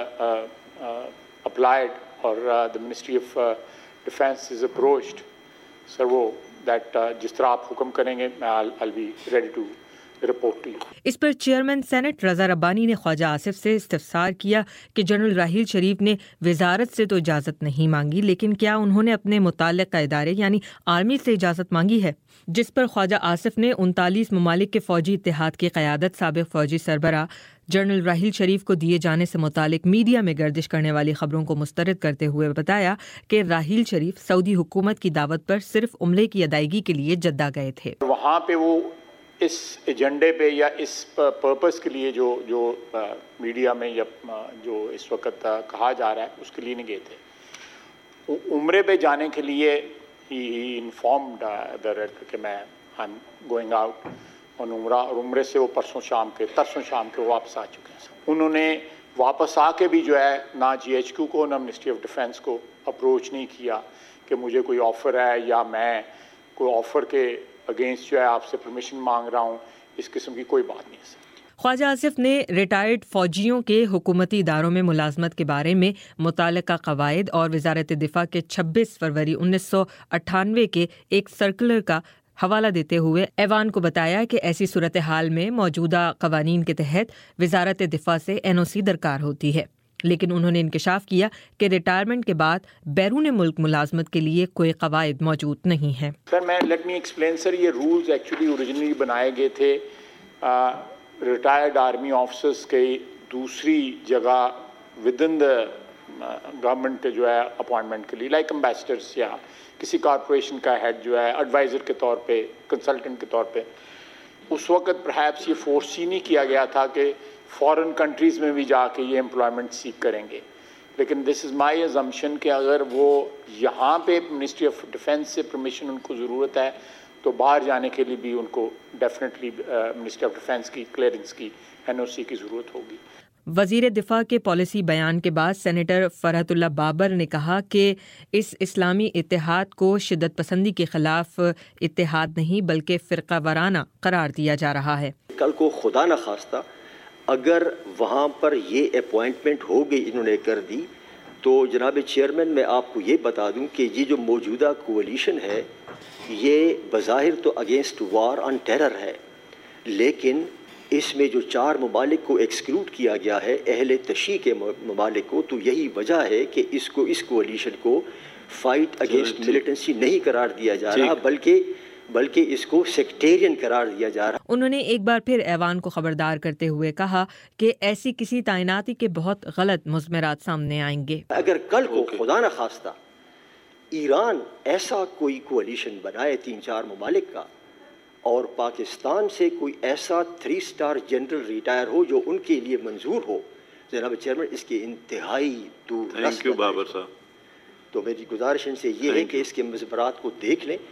applied और the ministry of defence is approached sir वो दैट जिस तरह आप हुक्म करेंगे I will be ready to report to you. इस पर चेयरमैन सेनेट रज़ा रब्बानी ने ख्वाजा आसिफ से इस्तिफसार किया कि जनरल राहील शरीफ ने वज़ारत से तो इजाज़त नहीं मांगी, लेकिन क्या उन्होंने अपने मुताल्लिक़ा इदारे यानी आर्मी से इजाज़त मांगी है। जिस पर ख्वाजा आसिफ ने उनतालीस ममालिक के फ़ौजी इत्तेहाद की क़यादत साबिक़ फ़ौजी सरबराह जनरल राहील शरीफ को दिए जाने से मुतालिक मीडिया में गर्दिश करने वाली खबरों को मुस्तरद करते हुए बताया कि राहील शरीफ सऊदी हुकूमत की दावत पर सिर्फ उम्रे की अदायगी के लिए जद्दा गए थे। वहाँ पे वो इस एजेंडे पे या इस पर्पस के लिए जो जो आ, मीडिया में या आ, जो इस वक्त आ, कहा जा रहा है उसके लिए नहीं गए थे। उम्रे पे जाने के लिए ही इन्फॉर्म्ड द कि मैं I am going out on Umrah, और उम्रे से वो परसों शाम के तरसों शाम के वो वापस आ चुके हैं। उन्होंने वापस आके भी जो है ना जी एच क्यू को ना मिनिस्ट्री ऑफ डिफेंस को अप्रोच नहीं किया कि मुझे कोई ऑफ़र है या मैं कोई ऑफ़र के अगेंस्ट जो है आपसे परमिशन मांग रहा हूँ, इस किस्म की कोई बात नहीं है। ख्वाजा आसिफ ने रिटायर्ड फ़ौजियों के हुकूमती इदारों में मुलाजमत के बारे में मुताल्लिक़ा क़वाइद और वज़ारत दिफ़ा के छब्बीस फरवरी उन्नीस सौ अट्ठानवे के एक सर्कुलर का हवाला देते हुए ऐवान को बताया कि ऐसी सूरत हाल में मौजूदा क़वानीन के तहत वज़ारत दिफ़ा से एन ओ सी दरकार होती है, लेकिन उन्होंने इंकशाफ किया कि रिटायरमेंट के बाद बैरून मुल्क मुलाजमत के लिए कोई कवायद मौजूद नहीं है। सर मैं लेट मी एक्सप्लेन सर, ये रूल्स एक्चुअली ओरिजिनली बनाए गए थे रिटायर्ड आर्मी ऑफिसर्स के दूसरी जगह विद इन द गवर्नमेंट जो है अपॉइंटमेंट के लिए, लाइक एम्बेसडर्स या किसी कॉरपोरेशन का हेड जो है एडवाइज़र के तौर पे, कंसल्टेंट के तौर पे। उस वक्त परहैप्स ये फोर्स नहीं किया गया था कि फॉरेन कंट्रीज़ में भी जाके ये एम्प्लॉयमेंट सीख करेंगे, लेकिन दिस इज़ माई अजम्पशन कि अगर वो यहाँ पे मिनिस्ट्री ऑफ डिफेंस से परमिशन उनको ज़रूरत है तो बाहर जाने के लिए भी उनको डेफिनेटली मिनिस्ट्री ऑफ डिफेंस की क्लियरेंस की एन ओ सी की ज़रूरत होगी। वज़ीर दिफ़ा के पॉलिसी बयान के बाद सेनेटर फरहतुल्लाह बाबर ने कहा कि इस इस्लामी इत्तेहाद को शिद्दत पसंदी के ख़िलाफ़ इत्तेहाद नहीं बल्कि फ़िरक़ा वाराना करार दिया जा रहा है। कल को खुदा न खास्ता अगर वहाँ पर ये अपॉइंटमेंट हो गई, इन्होंने कर दी, तो जनाब चेयरमैन मैं आपको ये बता दूं कि ये जो मौजूदा कोalition है ये बज़ाहिर तो अगेंस्ट वार ऑन टेरर है, लेकिन इसमें जो चार ममालिक को एक्सक्लूड किया गया है अहले तशी के ममालिक को, तो यही वजह है कि इसको इस कोalition को फाइट अगेंस्ट मिलिटेंसी नहीं करार दिया जा रहा बल्कि बल्कि इसको सेक्टेरियन करार दिया जा रहा। उन्होंने एक बार फिर ऐवान को खबरदार करते हुए कहा कि ऐसी किसी तैनाती के बहुत गलत मुज़मरात सामने आएंगे। अगर कल को खुदा न खास्ता ईरान ऐसा कोई कोalition बनाए तीन चार ममालिक का और पाकिस्तान से कोई ऐसा थ्री स्टार जनरल रिटायर हो जो उनके लिए मंजूर हो, जनाब चेयरमैन इसके इंतहाई दूर। थैंक यू बाबर साहब। तो मेरी गुजारिश इनसे ये है कि इसके मुज़मरात को देख लें।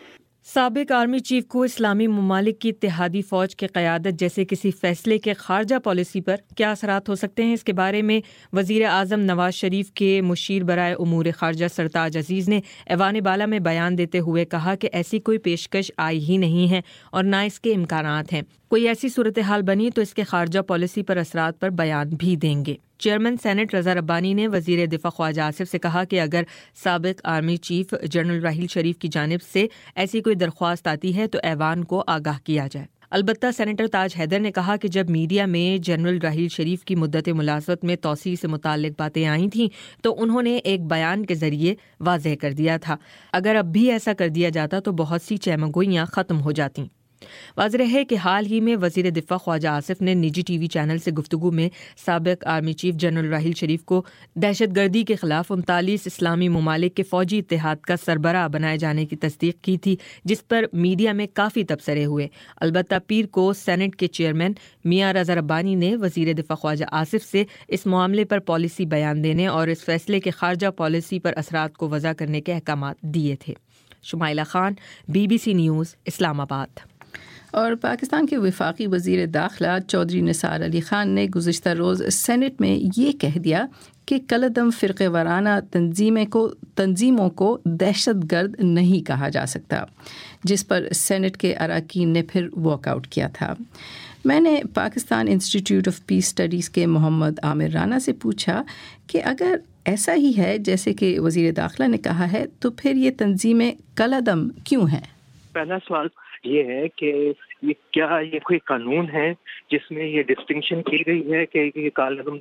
سابق آرمی چیف کو اسلامی ممالک کی اتحادی فوج کی قیادت جیسے کسی فیصلے کے خارجہ پالیسی پر کیا اثرات ہو سکتے ہیں، اس کے بارے میں وزیر اعظم نواز شریف کے مشیر برائے امور خارجہ سرتاج عزیز نے ایوان بالا میں بیان دیتے ہوئے کہا کہ ایسی کوئی پیشکش آئی ہی نہیں ہے اور نہ اس کے امکانات ہیں۔ کوئی ایسی صورتحال بنی تو اس کے خارجہ پالیسی پر اثرات پر بیان بھی دیں گے۔ چیئرمین سینٹ رضا ربانی نے وزیر دفاع خواجہ آصف سے کہا کہ اگر سابق army chief general Raheel Sharif کی جانب سے ایسی کوئی درخواست آتی ہے تو ایوان کو آگاہ کیا جائے۔ البتہ سینیٹر تاج حیدر نے کہا کہ جب میڈیا میں جنرل راحیل شریف کی مدت ملازمت میں توسیع سے متعلق باتیں آئی تھیں تو انہوں نے ایک بیان کے ذریعے واضح کر دیا تھا، اگر اب بھی ایسا کر دیا جاتا تو بہت سی چہمگوئیاں ختم ہو جاتیں۔ واضح ہے کہ حال ہی میں وزیر دفاع خواجہ آصف نے نجی ٹی وی چینل سے گفتگو میں سابق army chief general Raheel Sharif کو دہشت گردی کے خلاف انتالیس اسلامی ممالک کے فوجی اتحاد کا سربراہ بنائے جانے کی تصدیق کی تھی، جس پر میڈیا میں کافی تبصرے ہوئے۔ البتہ پیر کو سینٹ کے چیئرمین میاں رضا ربانی نے وزیر دفاع خواجہ آصف سے اس معاملے پر پالیسی بیان دینے اور اس فیصلے کے خارجہ پالیسی پر اثرات کو وضع کرنے کے احکامات دیے تھے۔ Shumaila Khan, B B C news, Islamabad. اور پاکستان کے وفاقی وزیر داخلہ چودھری نثار علی خان نے گزشتہ روز سینٹ میں یہ کہہ دیا کہ کالعدم فرقہ وارانہ تنظیمیں کو تنظیموں کو دہشت گرد نہیں کہا جا سکتا، جس پر سینٹ کے اراکین نے پھر واک آؤٹ کیا تھا۔ میں نے Pakistan institute of peace studies کے محمد عامر رانا سے پوچھا کہ اگر ایسا ہی ہے جیسے کہ وزیر داخلہ نے کہا ہے تو پھر یہ تنظیمیں کالعدم کیوں ہیں؟ پہلا سوال یہ ہے کہ یہ کیا یہ کوئی قانون ہے جس میں یہ ڈسٹنکشن کی گئی ہے کہ یہ کالعدم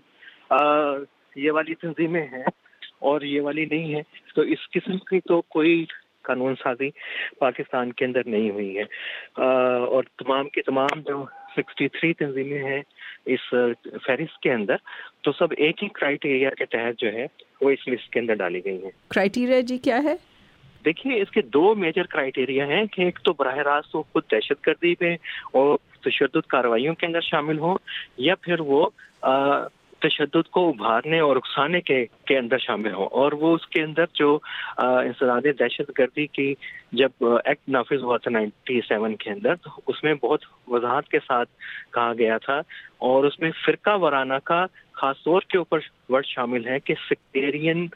یہ والی تنظیمیں ہیں اور یہ والی نہیں ہے؟ تو اس قسم کی تو کوئی قانون سازی پاکستان کے اندر نہیں ہوئی ہے، اور تمام کے تمام جو سکسٹی تھری تنظیمیں ہیں اس فہرست کے اندر تو سب ایک ہی کرائٹیریا کے تحت جو ہے وہ اس لسٹ کے اندر ڈالی گئی ہیں۔ کرائٹیریا جی کیا ہے؟ دیکھیے اس کے دو میجر کرائٹیریا ہیں کہ ایک تو براہ راست وہ خود دہشت گردی پہ اور تشدد کارروائیوں کے اندر شامل ہوں، یا پھر وہ تشدد کو ابھارنے اور اکسانے کے کے اندر شامل ہوں، اور وہ اس کے اندر جو انسداد دہشت گردی کی جب ایکٹ نافذ ہوا تھا نائنٹی سیون کے اندر تو اس میں بہت وضاحت کے ساتھ کہا گیا تھا، اور اس میں فرقہ وارانہ کا خاص طور کے اوپر ورڈ شامل ہے کہ سیکٹیرین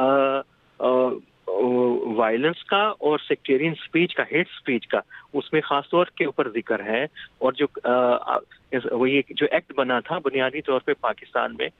وائلنس کا اور سیکٹیرین سپیچ کا، ہیٹ سپیچ کا اس میں خاص طور کے اوپر ذکر ہے۔ اور جو وہ یہ جو ایکٹ بنا تھا بنیادی طور پہ پاکستان میں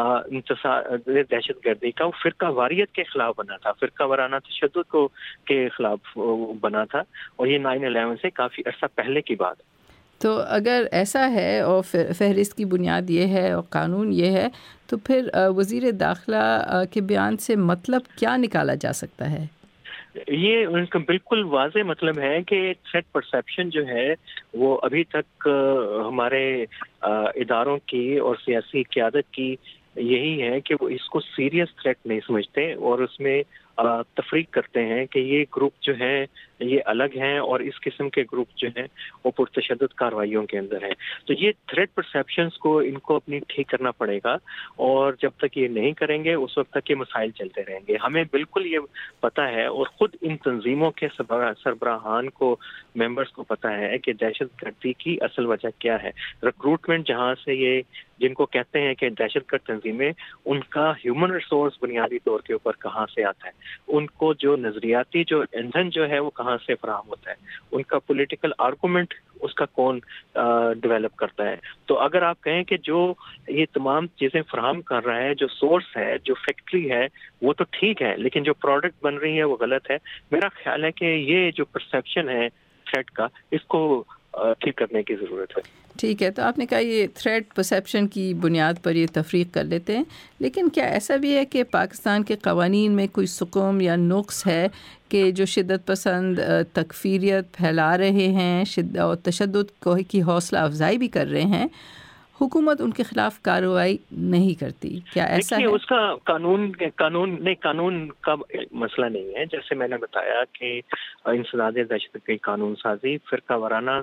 دہشت گردی کا، وہ فرقہ واریت کے خلاف بنا تھا، فرقہ وارانہ تشدد کو کے خلاف بنا تھا، اور یہ نائن الیون سے کافی عرصہ پہلے کی بات ہے۔ تو اگر ایسا ہے اور فہرست کی بنیاد یہ ہے اور قانون یہ ہے تو پھر وزیر داخلہ کے بیان سے مطلب کیا نکالا جا سکتا ہے؟ یہ ان کا بالکل واضح مطلب ہے کہ تھریٹ پرسیپشن جو ہے وہ ابھی تک ہمارے اداروں کی اور سیاسی قیادت کی یہی ہے کہ وہ اس کو سیریس تھریٹ نہیں سمجھتے، اور اس میں تفریق کرتے ہیں کہ یہ گروپ جو ہیں یہ الگ ہیں اور اس قسم کے گروپ جو ہیں وہ پرتشدد کارروائیوں کے اندر ہیں۔ تو یہ تھریٹ پرسیپشنز کو ان کو اپنی ٹھیک کرنا پڑے گا، اور جب تک یہ نہیں کریں گے اس وقت تک یہ مسائل چلتے رہیں گے۔ ہمیں بالکل یہ پتہ ہے، اور خود ان تنظیموں کے سربراہان کو، ممبرز کو پتہ ہے کہ دہشت گردی کی اصل وجہ کیا ہے۔ ریکروٹمنٹ جہاں سے یہ جن کو کہتے ہیں کہ دہشت گرد تنظیمیں، ان کا ہیومن ریسورس بنیادی طور کے اوپر کہاں سے آتا ہے، ان کو جو نظریاتی جو ایندھن جو ہے وہ کہاں سے فراہم ہوتا ہے، ان کا پولیٹیکل آرگومنٹ اس کا کون ڈیولپ کرتا ہے۔ تو اگر آپ کہیں کہ جو یہ تمام چیزیں فراہم کر رہا ہے، جو سورس ہے، جو فیکٹری ہے، وہ تو ٹھیک ہے، لیکن جو پروڈکٹ بن رہی ہے وہ غلط ہے۔ میرا خیال ہے کہ یہ جو پرسیپشن ہے تھریٹ کا، اس کو ٹھیک کرنے کی ضرورت ہے۔ ٹھیک ہے، تو آپ نے کہا یہ تھریٹ پرسیپشن کی بنیاد پر یہ تفریق کر لیتے ہیں، لیکن کیا ایسا بھی ہے کہ پاکستان کے قوانین میں کوئی سکم یا نقص ہے کہ جو شدت پسند تکفیریت پھیلا رہے ہیں اور تشدد کی حوصلہ افزائی بھی کر رہے ہیں، حکومت ان کے خلاف کارروائی نہیں کرتی؟ کیا ایسا ہے؟ اس کا قانون قانون نہیں قانون کا مسئلہ نہیں ہے۔ جیسے میں نے بتایا کہ انسداد دہشت گردی قانون سازی، فرقہ وارانہ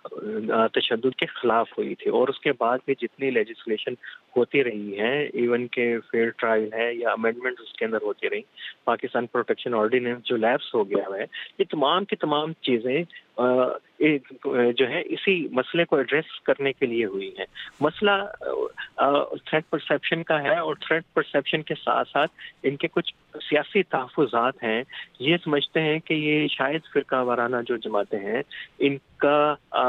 تشدد کے خلاف ہوئی تھی، اور اس کے بعد بھی جتنی لیجسلیشن ہوتی رہی ہیں، ایون کہ فیئر ٹرائل ہے یا امینڈمنٹ اس کے اندر ہوتی رہی، پاکستان پروٹیکشن آرڈیننس جو لیپس ہو گیا ہے، یہ تمام کی تمام چیزیں جو ہے اسی مسئلے کو ایڈریس کرنے کے لیے ہوئی ہیں. مسئلہ تھریٹ پرسیپشن کا ہے، اور تھریٹ پرسیپشن کے ساتھ ساتھ ان کے کچھ سیاسی تحفظات ہیں. یہ سمجھتے ہیں کہ یہ شاید فرقہ وارانہ جو جماعتیں ہیں ان کا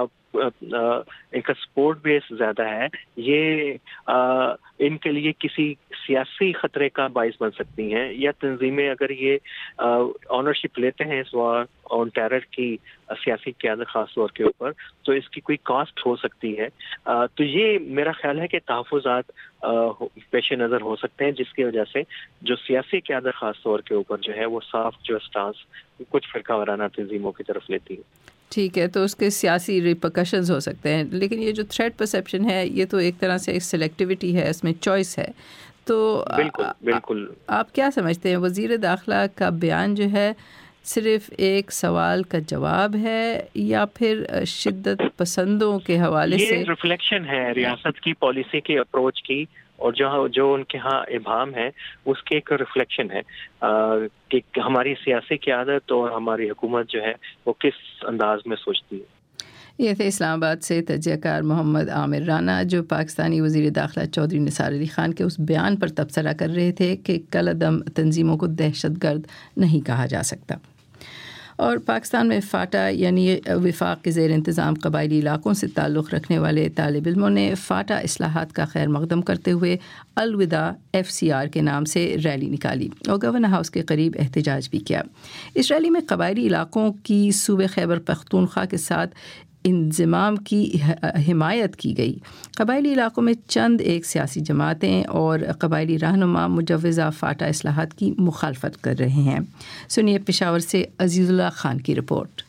ان کا سپورٹ بیس زیادہ ہے، یہ ان کے لیے کسی سیاسی خطرے کا باعث بن سکتی ہیں، یا تنظیمیں اگر یہ آنرشپ لیتے ہیں اس وار آن ٹیرر کی سیاسی قیادت خاص طور کے اوپر، تو اس کی کوئی کاسٹ ہو سکتی ہے. تو یہ میرا خیال ہے کہ تحفظات پیش نظر ہو سکتے ہیں، جس کی وجہ سے جو سیاسی قیادت خاص طور کے اوپر جو ہے وہ صاف جو اسٹانس کچھ فرقہ وارانہ تنظیموں کی طرف لیتی ہے. ٹھیک ہے، تو اس کے سیاسی ریپرکشنز ہو سکتے ہیں، لیکن یہ جو تھریٹ پرسیپشن ہے یہ تو ایک طرح سے ایک سلیکٹیوٹی ہے، اس میں چوائس ہے. تو بالکل بالکل آپ کیا سمجھتے ہیں وزیر داخلہ کا بیان جو ہے صرف ایک سوال کا جواب ہے، یا پھر شدت پسندوں کے حوالے سے یہ ریفلیکشن ہے ریاست کی پالیسی کی اپروچ کی، اور جو جو ان کے ہاں ابہام ہے اس کے ایک ریفلیکشن ہے کہ ہماری سیاسی قیادت اور ہماری حکومت جو ہے وہ کس انداز میں سوچتی ہے. یہ تھے اسلام آباد سے تجزیہ کار محمد عامر رانا، جو پاکستانی وزیر داخلہ چودھری نثار علی خان کے اس بیان پر تبصرہ کر رہے تھے کہ کل عدم تنظیموں کو دہشت گرد نہیں کہا جا سکتا. اور پاکستان میں فاٹا یعنی وفاق کے زیر انتظام قبائلی علاقوں سے تعلق رکھنے والے طالب علموں نے فاٹا اصلاحات کا خیر مقدم کرتے ہوئے الوداع ایف سی آر کے نام سے ریلی نکالی اور گورنر ہاؤس کے قریب احتجاج بھی کیا. اس ریلی میں قبائلی علاقوں کی صوبے خیبر پختونخوا کے ساتھ انضمام کی حمایت کی گئی. قبائلی علاقوں میں چند ایک سیاسی جماعتیں اور قبائلی رہنما مجوزہ فاٹا اصلاحات کی مخالفت کر رہے ہیں. سنیے پشاور سے عزیز اللہ خان کی رپورٹ.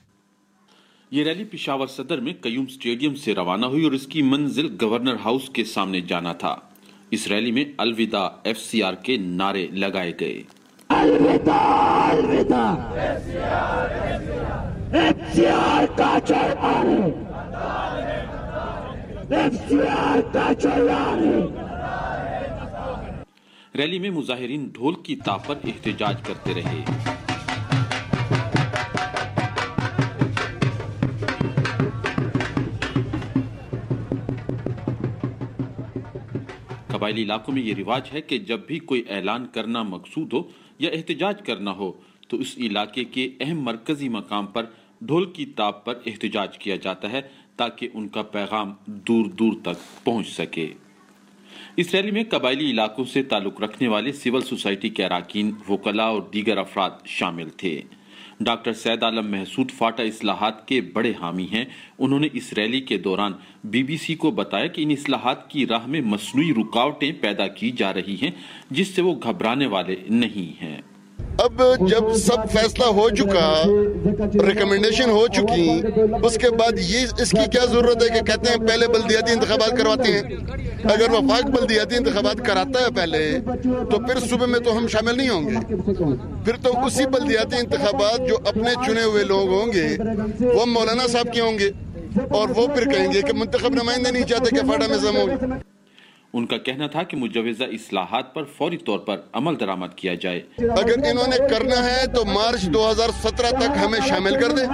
یہ ریلی پشاور صدر میں قیوم اسٹیڈیم سے روانہ ہوئی اور اس کی منزل گورنر ہاؤس کے سامنے جانا تھا. اس ریلی میں الوداع ایف سی آر کے نعرے لگائے گئے. الوداع الوداع F C R F C R کا چلانے ایف سی آر کا چلانے. ریلی میں مظاہرین ڈھول کی تاپ پر احتجاج کرتے رہے. قبائلی علاقوں میں یہ رواج ہے کہ جب بھی کوئی اعلان کرنا مقصود ہو یا احتجاج کرنا ہو تو اس علاقے کے اہم مرکزی مقام پر ڈھول کی تاپ پر احتجاج کیا جاتا ہے تاکہ ان کا پیغام دور دور تک پہنچ سکے. اس ریلی میں قبائلی علاقوں سے تعلق رکھنے والے سول سوسائٹی کے اراکین، وکلاء اور دیگر افراد شامل تھے. ڈاکٹر سید عالم محسود فاٹا اصلاحات کے بڑے حامی ہیں. انہوں نے اس ریلی کے دوران بی بی سی کو بتایا کہ ان اصلاحات کی راہ میں مصنوعی رکاوٹیں پیدا کی جا رہی ہیں جس سے وہ گھبرانے والے نہیں ہیں. اب جب سب فیصلہ ہو چکا، ریکمنڈیشن ہو چکی، اس کے بعد یہ اس کی کیا ضرورت ہے کہ کہتے ہیں پہلے بلدیاتی انتخابات کرواتے ہیں. اگر وفاق بلدیاتی انتخابات کراتا ہے پہلے تو پھر صوبے میں تو ہم شامل نہیں ہوں گے. پھر تو اسی بلدیاتی انتخابات جو اپنے چنے ہوئے لوگ ہوں گے وہ مولانا صاحب کے ہوں گے، اور وہ پھر کہیں گے کہ منتخب نمائندے نہیں چاہتے کہ فاٹا میں ضم ہو. ان کا کہنا تھا کہ مجوزہ اصلاحات پر فوری طور پر عمل درآمد کیا جائے. اگر انہوں نے کرنا ہے تو مارچ دو ہزار سترہ تک ہمیں شامل کر دیں،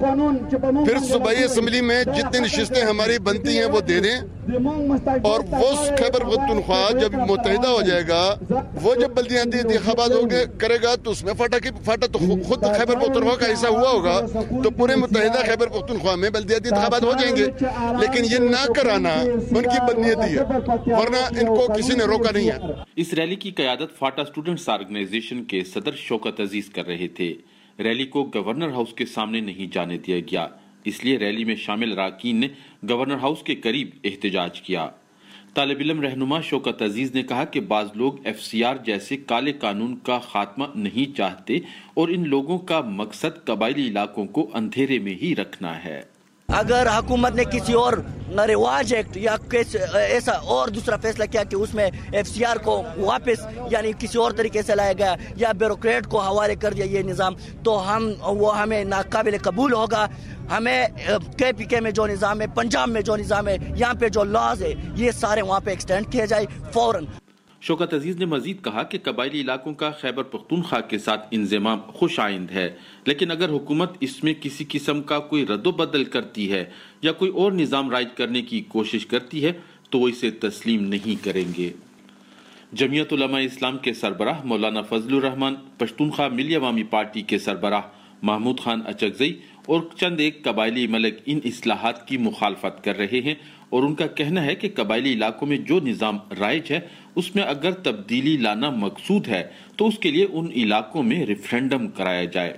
پھر صوبائی اسمبلی میں جتنی نشستیں ہماری بنتی ہیں وہ دے دیں، اور وہ خیبر پختونخوا جب متحدہ ہو جائے گا، وہ جب بلدیاتی انتخابات کرے گا تو اس میں فاٹا کی فاٹا تو خود خیبر پختونخوا کا حصہ ہوا ہوگا، تو پورے متحدہ خیبر پختونخوا میں بلدیاتی انتخابات ہو جائیں گے. لیکن یہ نہ کرانا ان کی بدنیتی ہے، ورنہ ان کو کسی نے روکا نہیں ہے. اس ریلی کی قیادت فاٹا اسٹوڈنٹس آرگنائزیشن کے صدر شوکت عزیز کر رہے تھے. ریلی کو گورنر ہاؤس کے سامنے نہیں جانے دیا گیا، اس لیے ریلی میں شامل اراکین نے گورنر ہاؤس کے قریب احتجاج کیا. طالب علم رہنما شوکت عزیز نے کہا کہ بعض لوگ ایف سی آر جیسے کالے قانون کا خاتمہ نہیں چاہتے اور ان لوگوں کا مقصد قبائلی علاقوں کو اندھیرے میں ہی رکھنا ہے. اگر حکومت نے کسی اور رواج ایکٹ یا ایسا اور دوسرا فیصلہ کیا کہ اس میں ایف سی آر کو واپس یعنی کسی اور طریقے سے لایا گیا یا بیوروکریٹ کو حوالے کر دیا یہ نظام، تو ہم وہ ہمیں ناقابل قبول ہوگا. ہمیں کے پی کے میں جو نظام ہے، پنجاب میں جو نظام ہے، یہاں پہ جو لاز ہے، یہ سارے وہاں پہ ایکسٹینڈ کیے جائے فوراً. شوکت عزیز نے مزید کہا کہ قبائلی علاقوں کا خیبر پختونخوا کے ساتھ انضمام خوش آئند ہے، لیکن اگر حکومت اس میں کسی قسم کا کوئی رد و بدل کرتی ہے یا کوئی اور نظام رائج کرنے کی کوشش کرتی ہے تو وہ اسے تسلیم نہیں کریں گے. جمعیت علماء اسلام کے سربراہ مولانا فضل الرحمان، پشتونخوا ملی عوامی پارٹی کے سربراہ محمود خان اچکزئی اور چند ایک قبائلی ملک ان اصلاحات کی مخالفت کر رہے ہیں، اور ان کا کہنا ہے کہ قبائلی علاقوں میں جو نظام رائج ہے اس میں اگر تبدیلی لانا مقصود ہے تو اس کے لیے ان علاقوں میں ریفرینڈم کرایا جائے.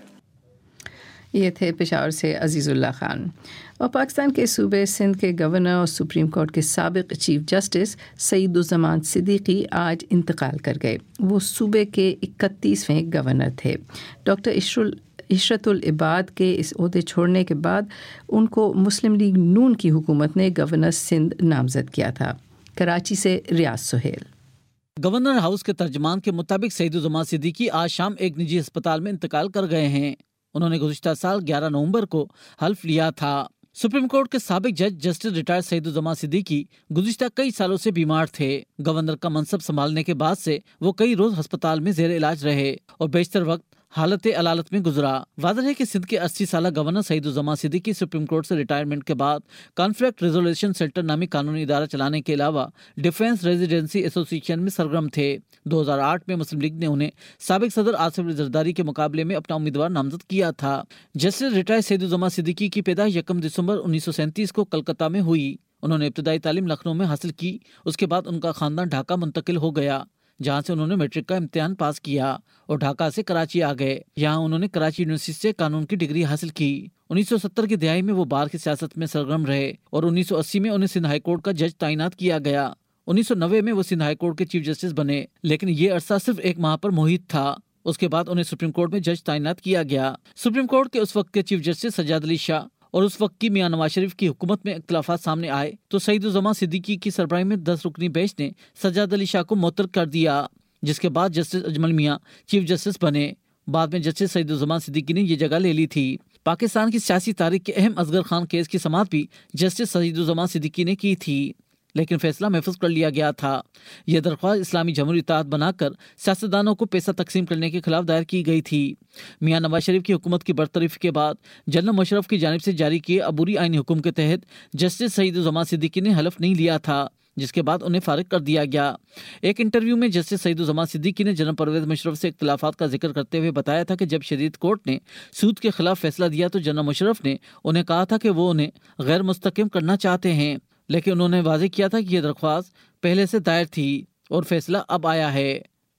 یہ تھے پشاور سے عزیز اللہ خان. اور پاکستان کے صوبے سندھ کے گورنر اور سپریم کورٹ کے سابق چیف جسٹس سعید الزمان صدیقی آج انتقال کر گئے. وہ صوبے کے اکتیسویں گورنر تھے. ڈاکٹر عشر عشرت العباد کے اس عہدے چھوڑنے کے بعد ان کو مسلم لیگ نون کی حکومت نے گورنر سندھ نامزد کیا تھا. کراچی سے ریاض سہیل. گورنر ہاؤس کے ترجمان کے مطابق سعید الزمان صدیقی آج شام ایک نجی اسپتال میں انتقال کر گئے ہیں. انہوں نے گزشتہ سال گیارہ نومبر کو حلف لیا تھا. سپریم کورٹ کے سابق جج جسٹس ریٹائر سعید الزمان صدیقی گزشتہ کئی سالوں سے بیمار تھے. گورنر کا منصب سنبھالنے کے بعد سے وہ کئی روز ہسپتال میں زیر علاج رہے اور بیشتر وقت حالت علالت میں گزرا. واضح ہے کہ سندھ کے اسی سالہ governor Saeeduzzaman Siddiqui supreme court سے ریٹائرمنٹ کے بعد کانفلکٹ ریزولوشن سینٹر نامی قانونی ادارہ چلانے کے علاوہ ڈیفینس ریزیڈنسی ایسوسی ایشن میں سرگرم تھے. دو ہزار آٹھ میں مسلم لیگ نے انہیں سابق صدر آصف علی زرداری کے مقابلے میں اپنا امیدوار نامزد کیا تھا. جسٹس ریٹائر سعید الزمان صدیقی کی پیدائش یکم دسمبر انیس سو سینتیس کو کلکتہ میں ہوئی. انہوں نے ابتدائی تعلیم لکھنؤ میں حاصل کی. اس کے بعد ان کا خاندان ڈھاکہ منتقل ہو گیا جہاں سے انہوں نے میٹرک کا امتحان پاس کیا اور ڈھاکہ سے کراچی آ گئے. یہاں انہوں نے کراچی یونیورسٹی سے قانون کی ڈگری حاصل کی. انیس سو ستر کی دہائی میں وہ بار کی سیاست میں سرگرم رہے اور انیس سو اسی میں انہیں سندھ ہائی کورٹ کا جج تعینات کیا گیا. انیس سو نوے میں وہ سندھ ہائی کورٹ کے چیف جسٹس بنے، لیکن یہ عرصہ صرف ایک ماہ پر محیط تھا. اس کے بعد انہیں سپریم کورٹ میں جج تعینات کیا گیا. سپریم کورٹ کے اس وقت کے چیف جسٹس سجاد علی شاہ اور اس وقت کی میاں نواز شریف کی حکومت میں اختلافات سامنے آئے تو سعید الزمان صدیقی کی سربراہی میں دس رکنی بینچ نے سجاد علی شاہ کو معطل کر دیا، جس کے بعد جسٹس اجمل میاں چیف جسٹس بنے. بعد میں جسٹس سعید الزمان صدیقی نے یہ جگہ لے لی تھی. پاکستان کی سیاسی تاریخ کے اہم اصغر خان کیس کی سماعت بھی جسٹس سعید الزمان صدیقی نے کی تھی، لیکن فیصلہ محفوظ کر لیا گیا تھا. یہ درخواست اسلامی جمہوری اتحاد بنا کر سیاستدانوں کو پیسہ تقسیم کرنے کے خلاف دائر کی گئی تھی. میاں نواز شریف کی حکومت کی برطرفی کے بعد جنرل مشرف کی جانب سے جاری کیے عبوری آئینی حکم کے تحت جسٹس سعید الزمان صدیقی نے حلف نہیں لیا تھا، جس کے بعد انہیں فارغ کر دیا گیا. ایک انٹرویو میں جسٹس سعید الزمان صدیقی نے جنرل پرویز مشرف سے اختلافات کا ذکر کرتے ہوئے بتایا تھا کہ جب شریعت کورٹ نے سود کے خلاف فیصلہ دیا تو جنرل مشرف نے انہیں کہا تھا کہ وہ انہیں غیر مستحکم کرنا چاہتے ہیں، لیکن انہوں نے واضح کیا تھا کہ یہ درخواست پہلے سے دائر تھی اور فیصلہ اب آیا ہے.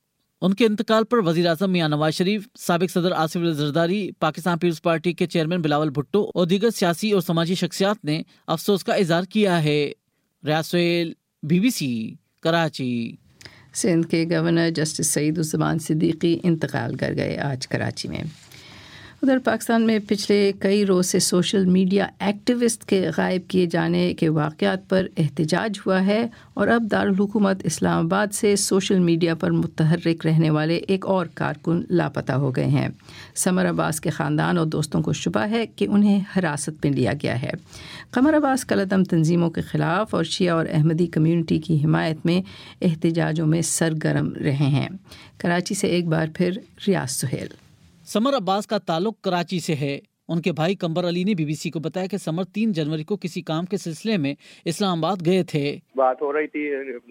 ان کے انتقال پر وزیر اعظم میاں نواز شریف، سابق صدر آصف علی زرداری، پاکستان پیپلز پارٹی کے چیئرمین بلاول بھٹو اور دیگر سیاسی اور سماجی شخصیات نے افسوس کا اظہار کیا ہے. Riaz Sohail, B B C, Karachi. Sindh کے گورنر جسٹس سعید الزمان صدیقی انتقال کر گئے آج کراچی میں. ادھر پاکستان میں پچھلے کئی روز سے سوشل میڈیا ایکٹیوسٹ کے غائب کیے جانے کے واقعات پر احتجاج ہوا ہے اور اب دارالحکومت اسلام آباد سے سوشل میڈیا پر متحرک رہنے والے ایک اور کارکن لاپتہ ہو گئے ہیں. قمر عباس کے خاندان اور دوستوں کو شبہ ہے کہ انہیں حراست میں لیا گیا ہے. قمر عباس کالعدم تنظیموں کے خلاف اور شیعہ اور احمدی کمیونٹی کی حمایت میں احتجاجوں میں سرگرم رہے ہیں. کراچی سے ایک بار پھر ریاض سہیل. سمر عباس کا تعلق کراچی سے ہے. ان کے بھائی قمر علی نے بی بی سی کو بتایا کہ سمر تین جنوری کو کسی کام کے سلسلے میں اسلام آباد گئے تھے. بات ہو رہی تھی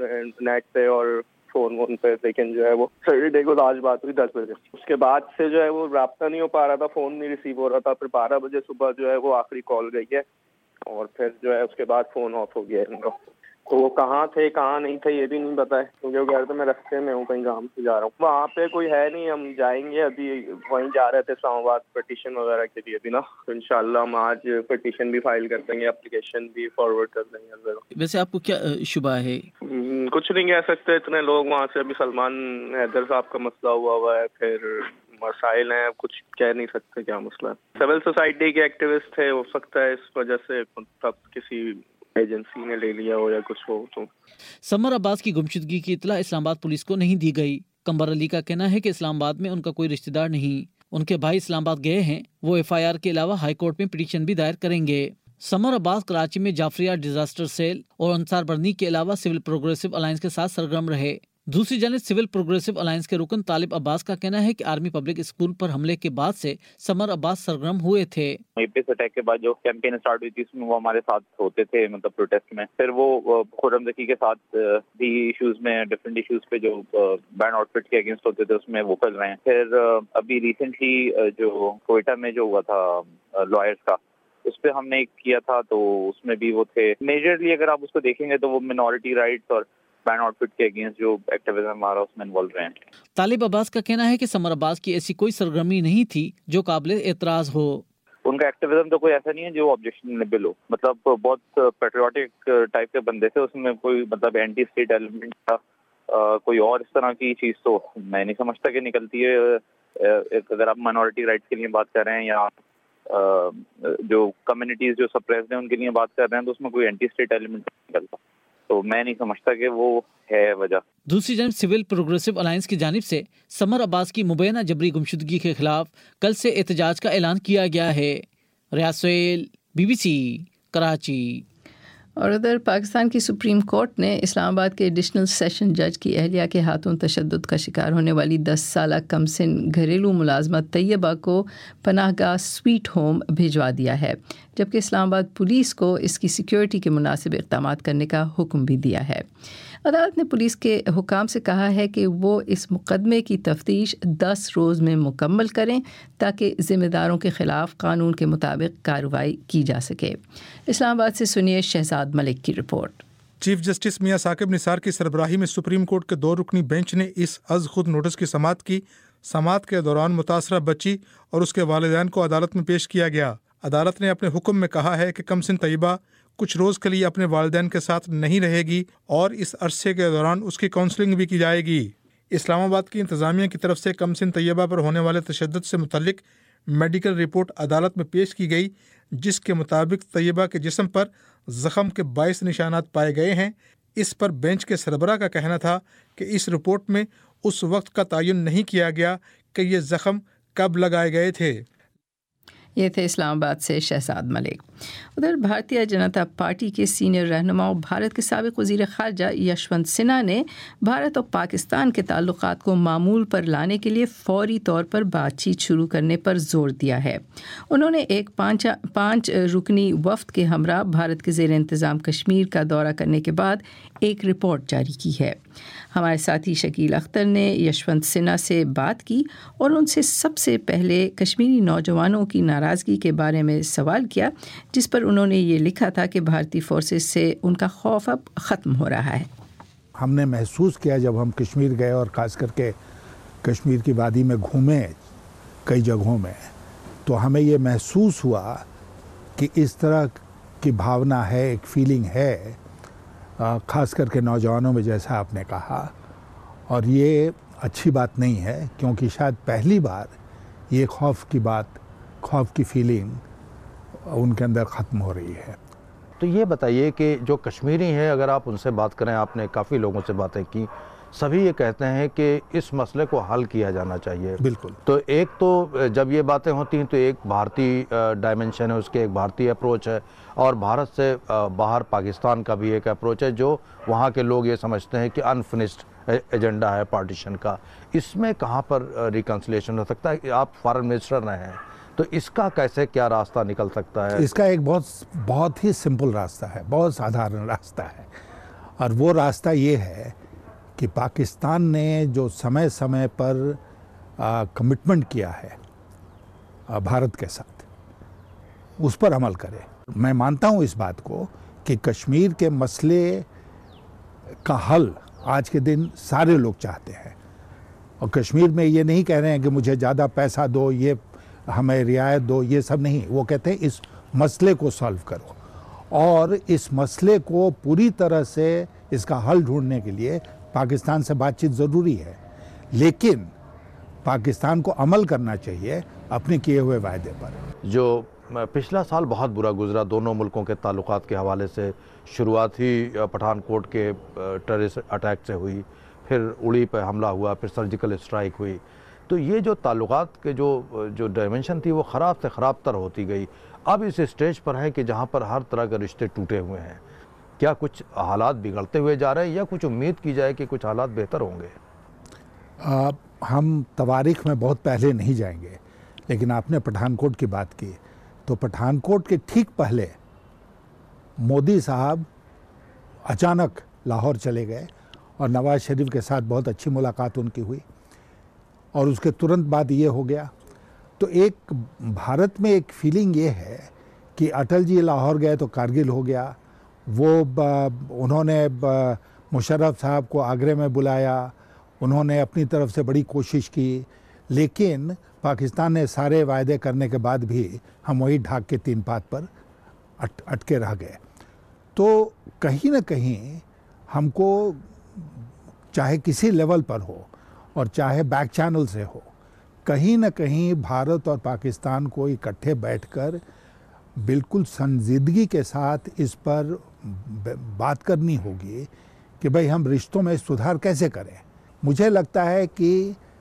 نیٹ پہ اور فون وون پہ، لیکن جو ہے وہ سیٹرڈے کو آج بات ہوئی دس بجے. اس کے بعد سے جو ہے وہ رابطہ نہیں ہو پا رہا تھا، فون نہیں ریسیو ہو رہا تھا. پھر بارہ بجے صبح جو ہے وہ آخری کال گئی ہے اور پھر جو ہے اس کے بعد فون آف ہو گیا ہے ان کا. تو وہ کہاں تھے کہاں نہیں تھے یہ بھی نہیں پتا ہے، کیونکہ وہ کہہ رہے تھے میں رستے میں ہوں، کہیں کام سے جا رہا ہوں. وہاں پہ کوئی ہے نہیں، ہم جائیں گے ابھی. وہیں جا رہے تھے اسلام آباد پٹیشن وغیرہ کے لیے بھی نا، تو ان شاء اللہ ہم آج پٹیشن بھی فائل کر دیں گے، اپلیکیشن بھی فارورڈ کر دیں گے. ویسے آپ کو کیا شبہ ہے؟ کچھ نہیں کہہ سکتے، اتنے لوگ وہاں سے. ابھی سلمان حیدر صاحب کا مسئلہ ہوا ہوا ہے، پھر مسائل ہیں, کچھ کہہ نہیں سکتے کیا مسئلہ ہے. سول سوسائٹی کے ایکٹیوسٹ تھے, ہو سکتا ہے اس وجہ سے کسی ایجنسی نے لے لیا ہو یا کچھ ہو. تو سمر عباس کی گمشدگی کی اطلاع اسلام آباد پولیس کو نہیں دی گئی. قمر علی کا کہنا ہے کہ اسلام آباد میں ان کا کوئی رشتہ دار نہیں. ان کے بھائی اسلام آباد گئے ہیں. وہ ایف آئی آر کے علاوہ ہائی کورٹ میں پٹیشن بھی دائر کریں گے. سمر عباس کراچی میں جعفریہ ڈیزاسٹر سیل اور انصار برنی کے علاوہ سول پروگریسو الائنس کے ساتھ سرگرم رہے. دوسری جانب سول پروگریسو الائنس کے رکن طالب عباس کا کہنا ہے کہ آرمی پبلک اسکول پر حملے کے بعد سے سمر عباس سرگرم ہوئے تھے. ایپس اٹیک کے بعد جو کیمپین اسٹارٹ ہوئی تھی اس میں وہ ہمارے ساتھ ہوتے تھے, مطلب پروٹیسٹ میں. پھر وہ خرم ذکی کے ساتھ بھی ایشوز میں, ڈفرینٹ ایشوز پہ جو بینڈ آؤٹ فٹ کے اگینسٹ ہوتے تھے اس میں ووکل رہے ہیں. پھر ابھی ریسنٹلی جو کوئٹہ میں جو ہوا تھا لائرز کا, اس پہ ہم نے کیا تھا, تو اس میں بھی وہ تھے. میجرلی اگر آپ اس کو دیکھیں گے تو وہ منورٹی رائٹس اور بین آؤٹ فٹ کے اگینسٹ جو ایکٹیویزم ہمارا اس میں انوالو رہے ہیں. طالب عباس کا کہنا ہے کہ سمر عباس کی ایسی کوئی سرگرمی نہیں تھی جو قابل اعتراض ہو. ان کا ایکٹیویزم تو کوئی ایسا نہیں ہے جو آبجیکشنیبل ہو. مطلب بہت پیٹریوٹک ٹائپ کے بندے تھے. اس میں کوئی مطلب اینٹی اسٹیٹ ایلیمنٹ تھا, کوئی اور اس طرح کی چیز تو میں نہیں سمجھتا کہ نکلتی ہے. اگر آپ مائنورٹی رائٹس کے لیے بات کر رہے ہیں یا جو کمیونٹیز جو سپریسڈ ہیں ان کے لیے بات کر رہے ہیں, تو اس میں کوئی اینٹی اسٹیٹ ایلیمنٹ نہیں نکلتا. تو میں نہیں سمجھتا کہ وہ ہے وجہ. دوسری جانب سول پروگریسو الائنس کی جانب سے سمر عباس کی مبینہ جبری گمشدگی کے خلاف کل سے احتجاج کا اعلان کیا گیا ہے. Riaz Sohail, B B C, Karachi. اور ادھر پاکستان کی سپریم کورٹ نے اسلام آباد کے ایڈیشنل سیشن جج کی اہلیہ کے ہاتھوں تشدد کا شکار ہونے والی دس سالہ کم سن گھریلو ملازمت طیبہ کو پناہ گاہ سویٹ ہوم بھیجوا دیا ہے, جبکہ اسلام آباد پولیس کو اس کی سیکیورٹی کے مناسب اقدامات کرنے کا حکم بھی دیا ہے. عدالت نے پولیس کے حکام سے کہا ہے کہ وہ اس مقدمے کی تفتیش دس روز میں مکمل کریں تاکہ ذمہ داروں کے خلاف قانون کے مطابق کارروائی کی جا سکے. اسلام آباد سے سنیے شہزاد ملک کی رپورٹ. چیف جسٹس میاں ثاقب نثار کی سربراہی میں سپریم کورٹ کے دو رکنی بینچ نے اس از خود نوٹس کی سماعت کی. سماعت کے دوران متاثرہ بچی اور اس کے والدین کو عدالت میں پیش کیا گیا. عدالت نے اپنے حکم میں کہا ہے کہ کم سن طیبہ کچھ روز کے لیے اپنے والدین کے ساتھ نہیں رہے گی اور اس عرصے کے دوران اس کی کاؤنسلنگ بھی کی جائے گی. اسلام آباد کی انتظامیہ کی طرف سے کم سن طیبہ پر ہونے والے تشدد سے متعلق میڈیکل رپورٹ عدالت میں پیش کی گئی, جس کے مطابق طیبہ کے جسم پر زخم کے بائیس نشانات پائے گئے ہیں. اس پر بینچ کے سربراہ کا کہنا تھا کہ اس رپورٹ میں اس وقت کا تعین نہیں کیا گیا کہ یہ زخم کب لگائے گئے تھے. یہ تھے اسلام آباد سے شہزاد ملک. ادھر بھارتیہ جنتا پارٹی کے سینئر رہنما اور بھارت کے سابق وزیر خارجہ یشونت سنہا نے بھارت اور پاکستان کے تعلقات کو معمول پر لانے کے لیے فوری طور پر بات چیت شروع کرنے پر زور دیا ہے. انہوں نے ایک پانچ پانچ رکنی وفد کے ہمراہ بھارت کے زیر انتظام کشمیر کا دورہ کرنے کے بعد ایک رپورٹ جاری کی ہے. ہمارے ساتھی شکیل اختر نے یشونت سنہا سے بات کی اور ان سے سب سے پہلے کشمیری نوجوانوں کی ناراضگی کے بارے میں سوال کیا, جس پر انہوں نے یہ لکھا تھا کہ بھارتی فورسز سے ان کا خوف اب ختم ہو رہا ہے. ہم نے محسوس کیا جب ہم کشمیر گئے اور خاص کر کے کشمیر کی وادی میں گھومے کئی جگہوں میں, تو ہمیں یہ محسوس ہوا کہ اس طرح کی بھاونا ہے, ایک فیلنگ ہے, خاص کر کے نوجوانوں میں, جیسا آپ نے کہا, اور یہ اچھی بات نہیں ہے کیونکہ شاید پہلی بار یہ خوف کی بات, خوف کی فیلنگ ان کے اندر ختم ہو رہی ہے. تو یہ بتائیے کہ جو کشمیری ہیں, اگر آپ ان سے بات کریں, آپ نے کافی لوگوں سے باتیں کی, سبھی یہ کہتے ہیں کہ اس مسئلے کو حل کیا جانا چاہیے. بالکل. تو ایک تو جب یہ باتیں ہوتی ہیں تو ایک بھارتی ڈائمنشن ہے, اس کے ایک بھارتی اپروچ ہے, اور بھارت سے باہر پاکستان کا بھی ایک اپروچ ہے جو وہاں کے لوگ یہ سمجھتے ہیں کہ انفنشڈ ایجنڈا ہے پارٹیشن کا. اس میں کہاں پر ریکنسلیشن ہو سکتا ہے؟ آپ فارن منسٹر رہے ہیں, تو اس کا کیسے کیا راستہ نکل سکتا ہے؟ اس کا ایک بہت بہت ہی سمپل راستہ ہے, بہت سادھارن راستہ ہے, اور وہ راستہ یہ ہے کہ پاکستان نے جو سمے سمے پر کمٹمنٹ کیا ہے بھارت کے ساتھ, اس پر عمل کرے. میں مانتا ہوں اس بات کو کہ کشمیر کے مسئلے کا حل آج کے دن سارے لوگ چاہتے ہیں, اور کشمیر میں یہ نہیں کہہ رہے ہیں کہ مجھے زیادہ پیسہ دو, یہ ہمیں رعایت دو, یہ سب نہیں. وہ کہتے ہیں اس مسئلے کو سالو کرو, اور اس مسئلے کو پوری طرح سے اس کا حل ڈھونڈنے کے لیے پاکستان سے بات چیت ضروری ہے. لیکن پاکستان کو عمل کرنا چاہیے اپنے کیے ہوئے وعدے پر. جو پچھلا سال بہت برا گزرا دونوں ملکوں کے تعلقات کے حوالے سے، شروعات ہی پٹھان کوٹ کے ٹیررسٹ اٹیک سے ہوئی، پھر اڑی پہ حملہ ہوا، پھر سرجیکل اسٹرائک ہوئی، تو یہ جو تعلقات کے جو جو ڈائمنشن تھی وہ خراب سے خراب تر ہوتی گئی. اب اس اسٹیج پر ہے کہ جہاں پر ہر طرح کے رشتے ٹوٹے ہوئے ہیں. کیا کچھ حالات بگڑتے ہوئے جا رہے ہیں یا کچھ امید کی جائے کہ کچھ حالات بہتر ہوں گے؟ آ, ہم تواریخ میں بہت پہلے نہیں جائیں گے، لیکن آپ نے پٹھان کوٹ کی بات کی تو پٹھان کوٹ کے ٹھیک پہلے مودی صاحب اچانک لاہور چلے گئے اور نواز شریف کے ساتھ بہت اچھی ملاقات ان کی ہوئی، اور اس کے ترنت بعد یہ ہو گیا. تو ایک بھارت میں ایک فیلنگ یہ ہے کہ اٹل جی لاہور گئے تو کارگل ہو گیا، وہ انہوں نے مشرف صاحب کو آگرے میں بلایا، انہوں نے اپنی طرف سے بڑی کوشش کی، لیکن پاکستان نے سارے وعدے کرنے کے بعد بھی ہم وہی ڈھاک کے تین پات پر اٹ اٹکے رہ گئے. تو کہیں نہ کہیں ہم کو چاہے کسی لیول پر ہو اور چاہے بیک چینل سے ہو، کہیں نہ کہیں بھارت اور پاکستان کو اکٹھے بیٹھ کر بالکل سنجیدگی کے ساتھ اس پر بات کرنی ہوگی کہ بھئی ہم رشتوں میں سدھار کیسے کریں. مجھے لگتا ہے کہ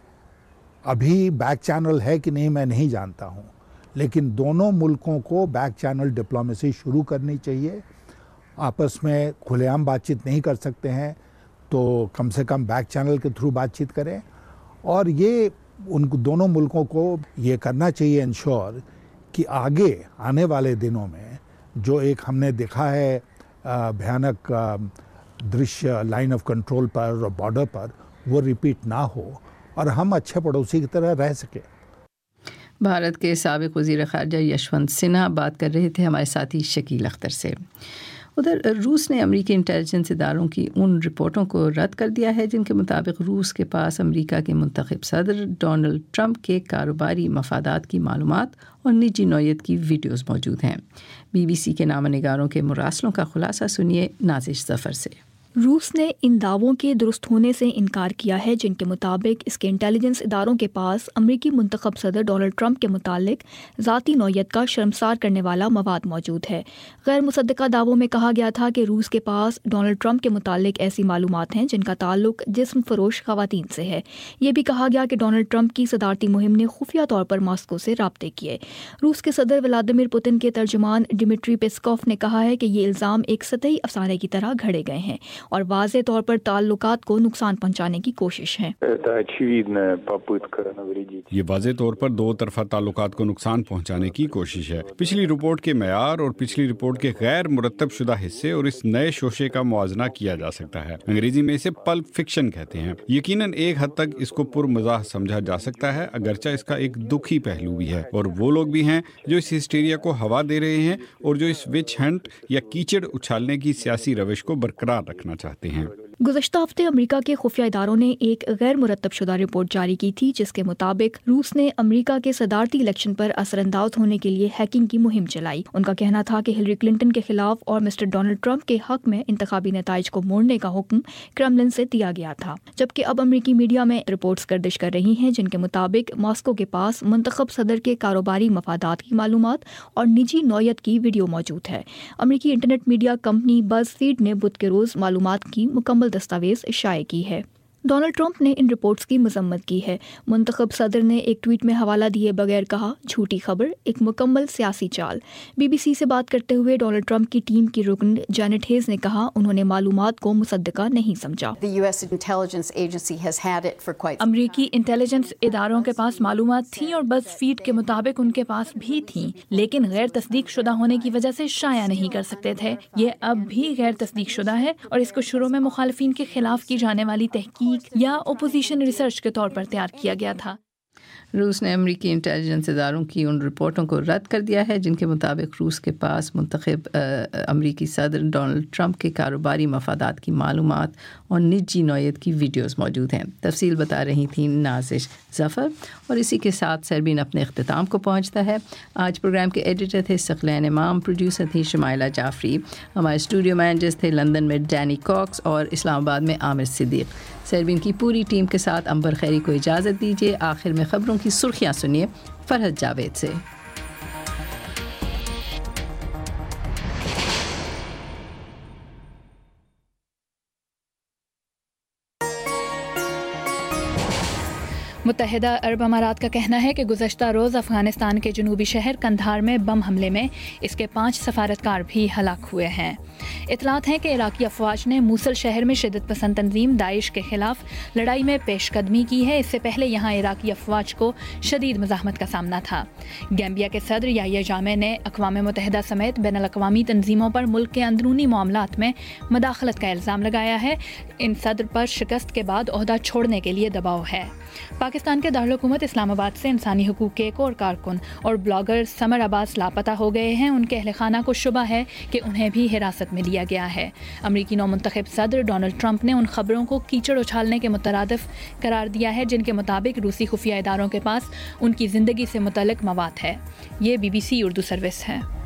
ابھی بیک چینل ہے کہ نہیں میں نہیں جانتا ہوں، لیکن دونوں ملکوں کو بیک چینل ڈپلومیسی شروع کرنی چاہیے. آپس میں کھلے عام بات چیت نہیں کر سکتے ہیں تو کم سے کم بیک چینل کے تھرو بات چیت کریں، اور یہ ان دونوں ملکوں کو یہ کرنا چاہیے انشور کہ آگے آنے والے دنوں میں جو ایک ہم نے دیکھا ہے بھیانک درشیہ لائن آف کنٹرول پر اور بارڈر پر، وہ ریپیٹ نہ ہو اور ہم اچھے پڑوسی کی طرح رہ سکیں. بھارت کے سابق وزیر خارجہ یشونت سنہا بات کر رہے تھے ہمارے ساتھی شکیل اختر سے. ادھر روس نے امریکی انٹیلیجنس اداروں کی ان رپورٹوں کو رد کر دیا ہے جن کے مطابق روس کے پاس امریکہ کے منتخب صدر ڈونلڈ ٹرمپ کے کاروباری مفادات کی معلومات اور نجی نوعیت کی ویڈیوز موجود ہیں. بی بی سی کے نامہ نگاروں کے مراسلوں کا خلاصہ سنیے نازش ظفر سے. روس نے ان دعووں کے درست ہونے سے انکار کیا ہے جن کے مطابق اس کے انٹیلیجنس اداروں کے پاس امریکی منتخب صدر ڈونلڈ ٹرمپ کے متعلق ذاتی نوعیت کا شرمسار کرنے والا مواد موجود ہے. غیر مصدقہ دعووں میں کہا گیا تھا کہ روس کے پاس ڈونلڈ ٹرمپ کے متعلق ایسی معلومات ہیں جن کا تعلق جسم فروش خواتین سے ہے. یہ بھی کہا گیا کہ ڈونلڈ ٹرمپ کی صدارتی مہم نے خفیہ طور پر ماسکو سے رابطے کیے. روس کے صدر ولادیمیر پوتن کے ترجمان ڈمیٹری پیسکوف نے کہا ہے کہ یہ الزام ایک سطحی افسانے کی طرح گھڑے گئے ہیں اور واضح طور پر تعلقات کو نقصان پہنچانے کی کوشش ہے. یہ واضح طور پر دو طرفہ تعلقات کو نقصان پہنچانے کی کوشش ہے. پچھلی رپورٹ کے معیار اور پچھلی رپورٹ کے غیر مرتب شدہ حصے اور اس نئے شوشے کا موازنہ کیا جا سکتا ہے. انگریزی میں اسے پلپ فکشن کہتے ہیں. یقیناً ایک حد تک اس کو پر مزاح سمجھا جا سکتا ہے، اگرچہ اس کا ایک دکھی پہلو بھی ہے، اور وہ لوگ بھی ہیں جو اس ہسٹیریا کو ہوا دے رہے ہیں اور جو اس وچ ہنٹ یا کیچڑ اچھالنے کی سیاسی روش کو برقرار رکھنا چاہتے ہیں. گزشتہ ہفتے امریکہ کے خفیہ اداروں نے ایک غیر مرتب شدہ رپورٹ جاری کی تھی جس کے مطابق روس نے امریکہ کے صدارتی الیکشن پر اثر انداز ہونے کے لیے ہیکنگ کی مہم چلائی. ان کا کہنا تھا کہ ہلری کلنٹن کے خلاف اور مسٹر ڈونلڈ ٹرمپ کے حق میں انتخابی نتائج کو موڑنے کا حکم کرملن سے دیا گیا تھا، جبکہ اب امریکی میڈیا میں رپورٹس گردش کر رہی ہیں جن کے مطابق ماسکو کے پاس منتخب صدر کے کاروباری مفادات کی معلومات اور نجی نوعیت کی ویڈیو موجود ہے. امریکی internet media company BuzzFeed نے بدھ کے روز معلومات کی مکمل دستاویز شائع کی ہے. ڈونلڈ ٹرمپ نے ان رپورٹس کی مذمت کی ہے. منتخب صدر نے ایک ٹویٹ میں حوالہ دیے بغیر کہا، جھوٹی خبر، ایک مکمل سیاسی چال. بی بی سی سے بات کرتے ہوئے ڈونلڈ ٹرمپ کی ٹیم کی رکن جینٹ ہیز نے کہا انہوں نے معلومات کو مصدقہ نہیں سمجھا. امریکی انٹیلیجنس اداروں کے پاس معلومات تھیں اور بز فیڈ کے مطابق ان کے پاس بھی تھیں، لیکن غیر تصدیق شدہ ہونے کی وجہ سے شائع نہیں کر سکتے تھے. یہ اب بھی غیر تصدیق شدہ ہے اور اس کو شروع میں مخالفین کے خلاف کی جانے والی تحقیق یا اپوزیشن ریسرچ کے طور پر تیار کیا گیا تھا. روس نے امریکی انٹیلیجنس اداروں کی ان رپورٹوں کو رد کر دیا ہے جن کے مطابق روس کے پاس منتخب امریکی صدر ڈونلڈ ٹرمپ کے کاروباری مفادات کی معلومات اور نجی نوعیت کی ویڈیوز موجود ہیں. تفصیل بتا رہی تھیں نازش ظفر. اور اسی کے ساتھ سربین اپنے اختتام کو پہنچتا ہے. آج پروگرام کے ایڈیٹر تھے ثقلین امام، پروڈیوسر تھی شمائلہ جعفری، ہمارے اسٹوڈیو مینیجرز تھے لندن میں ڈینی کاکس اور اسلام آباد میں عامر صدیق. سربین کی پوری ٹیم کے ساتھ انبر خیری کو اجازت دیجیے. آخر میں خبروں کی سرخیاں سنیے فرحت جاوید سے. متحدہ عرب امارات کا کہنا ہے کہ گزشتہ روز افغانستان کے جنوبی شہر قندھار میں بم حملے میں اس کے پانچ سفارتکار بھی ہلاک ہوئے ہیں. اطلاعات ہیں کہ عراقی افواج نے موصل شہر میں شدت پسند تنظیم داعش کے خلاف لڑائی میں پیش قدمی کی ہے. اس سے پہلے یہاں عراقی افواج کو شدید مزاحمت کا سامنا تھا. گیمبیا کے صدر یحییٰ جامع نے اقوام متحدہ سمیت بین الاقوامی تنظیموں پر ملک کے اندرونی معاملات میں مداخلت کا الزام لگایا ہے. ان صدر پر شکست کے بعد عہدہ چھوڑنے کے لیے دباؤ ہے. پاکستان کے دارالحکومت اسلام آباد سے انسانی حقوق کے ایک اور کارکن اور بلاگر سمر عباس لاپتہ ہو گئے ہیں. ان کے اہل خانہ کو شبہ ہے کہ انہیں بھی حراست میں لیا گیا ہے. امریکی نو منتخب صدر ڈونلڈ ٹرمپ نے ان خبروں کو کیچڑ اچھالنے کے مترادف قرار دیا ہے جن کے مطابق روسی خفیہ اداروں کے پاس ان کی زندگی سے متعلق مواد ہے. یہ B B C Urdu service ہے.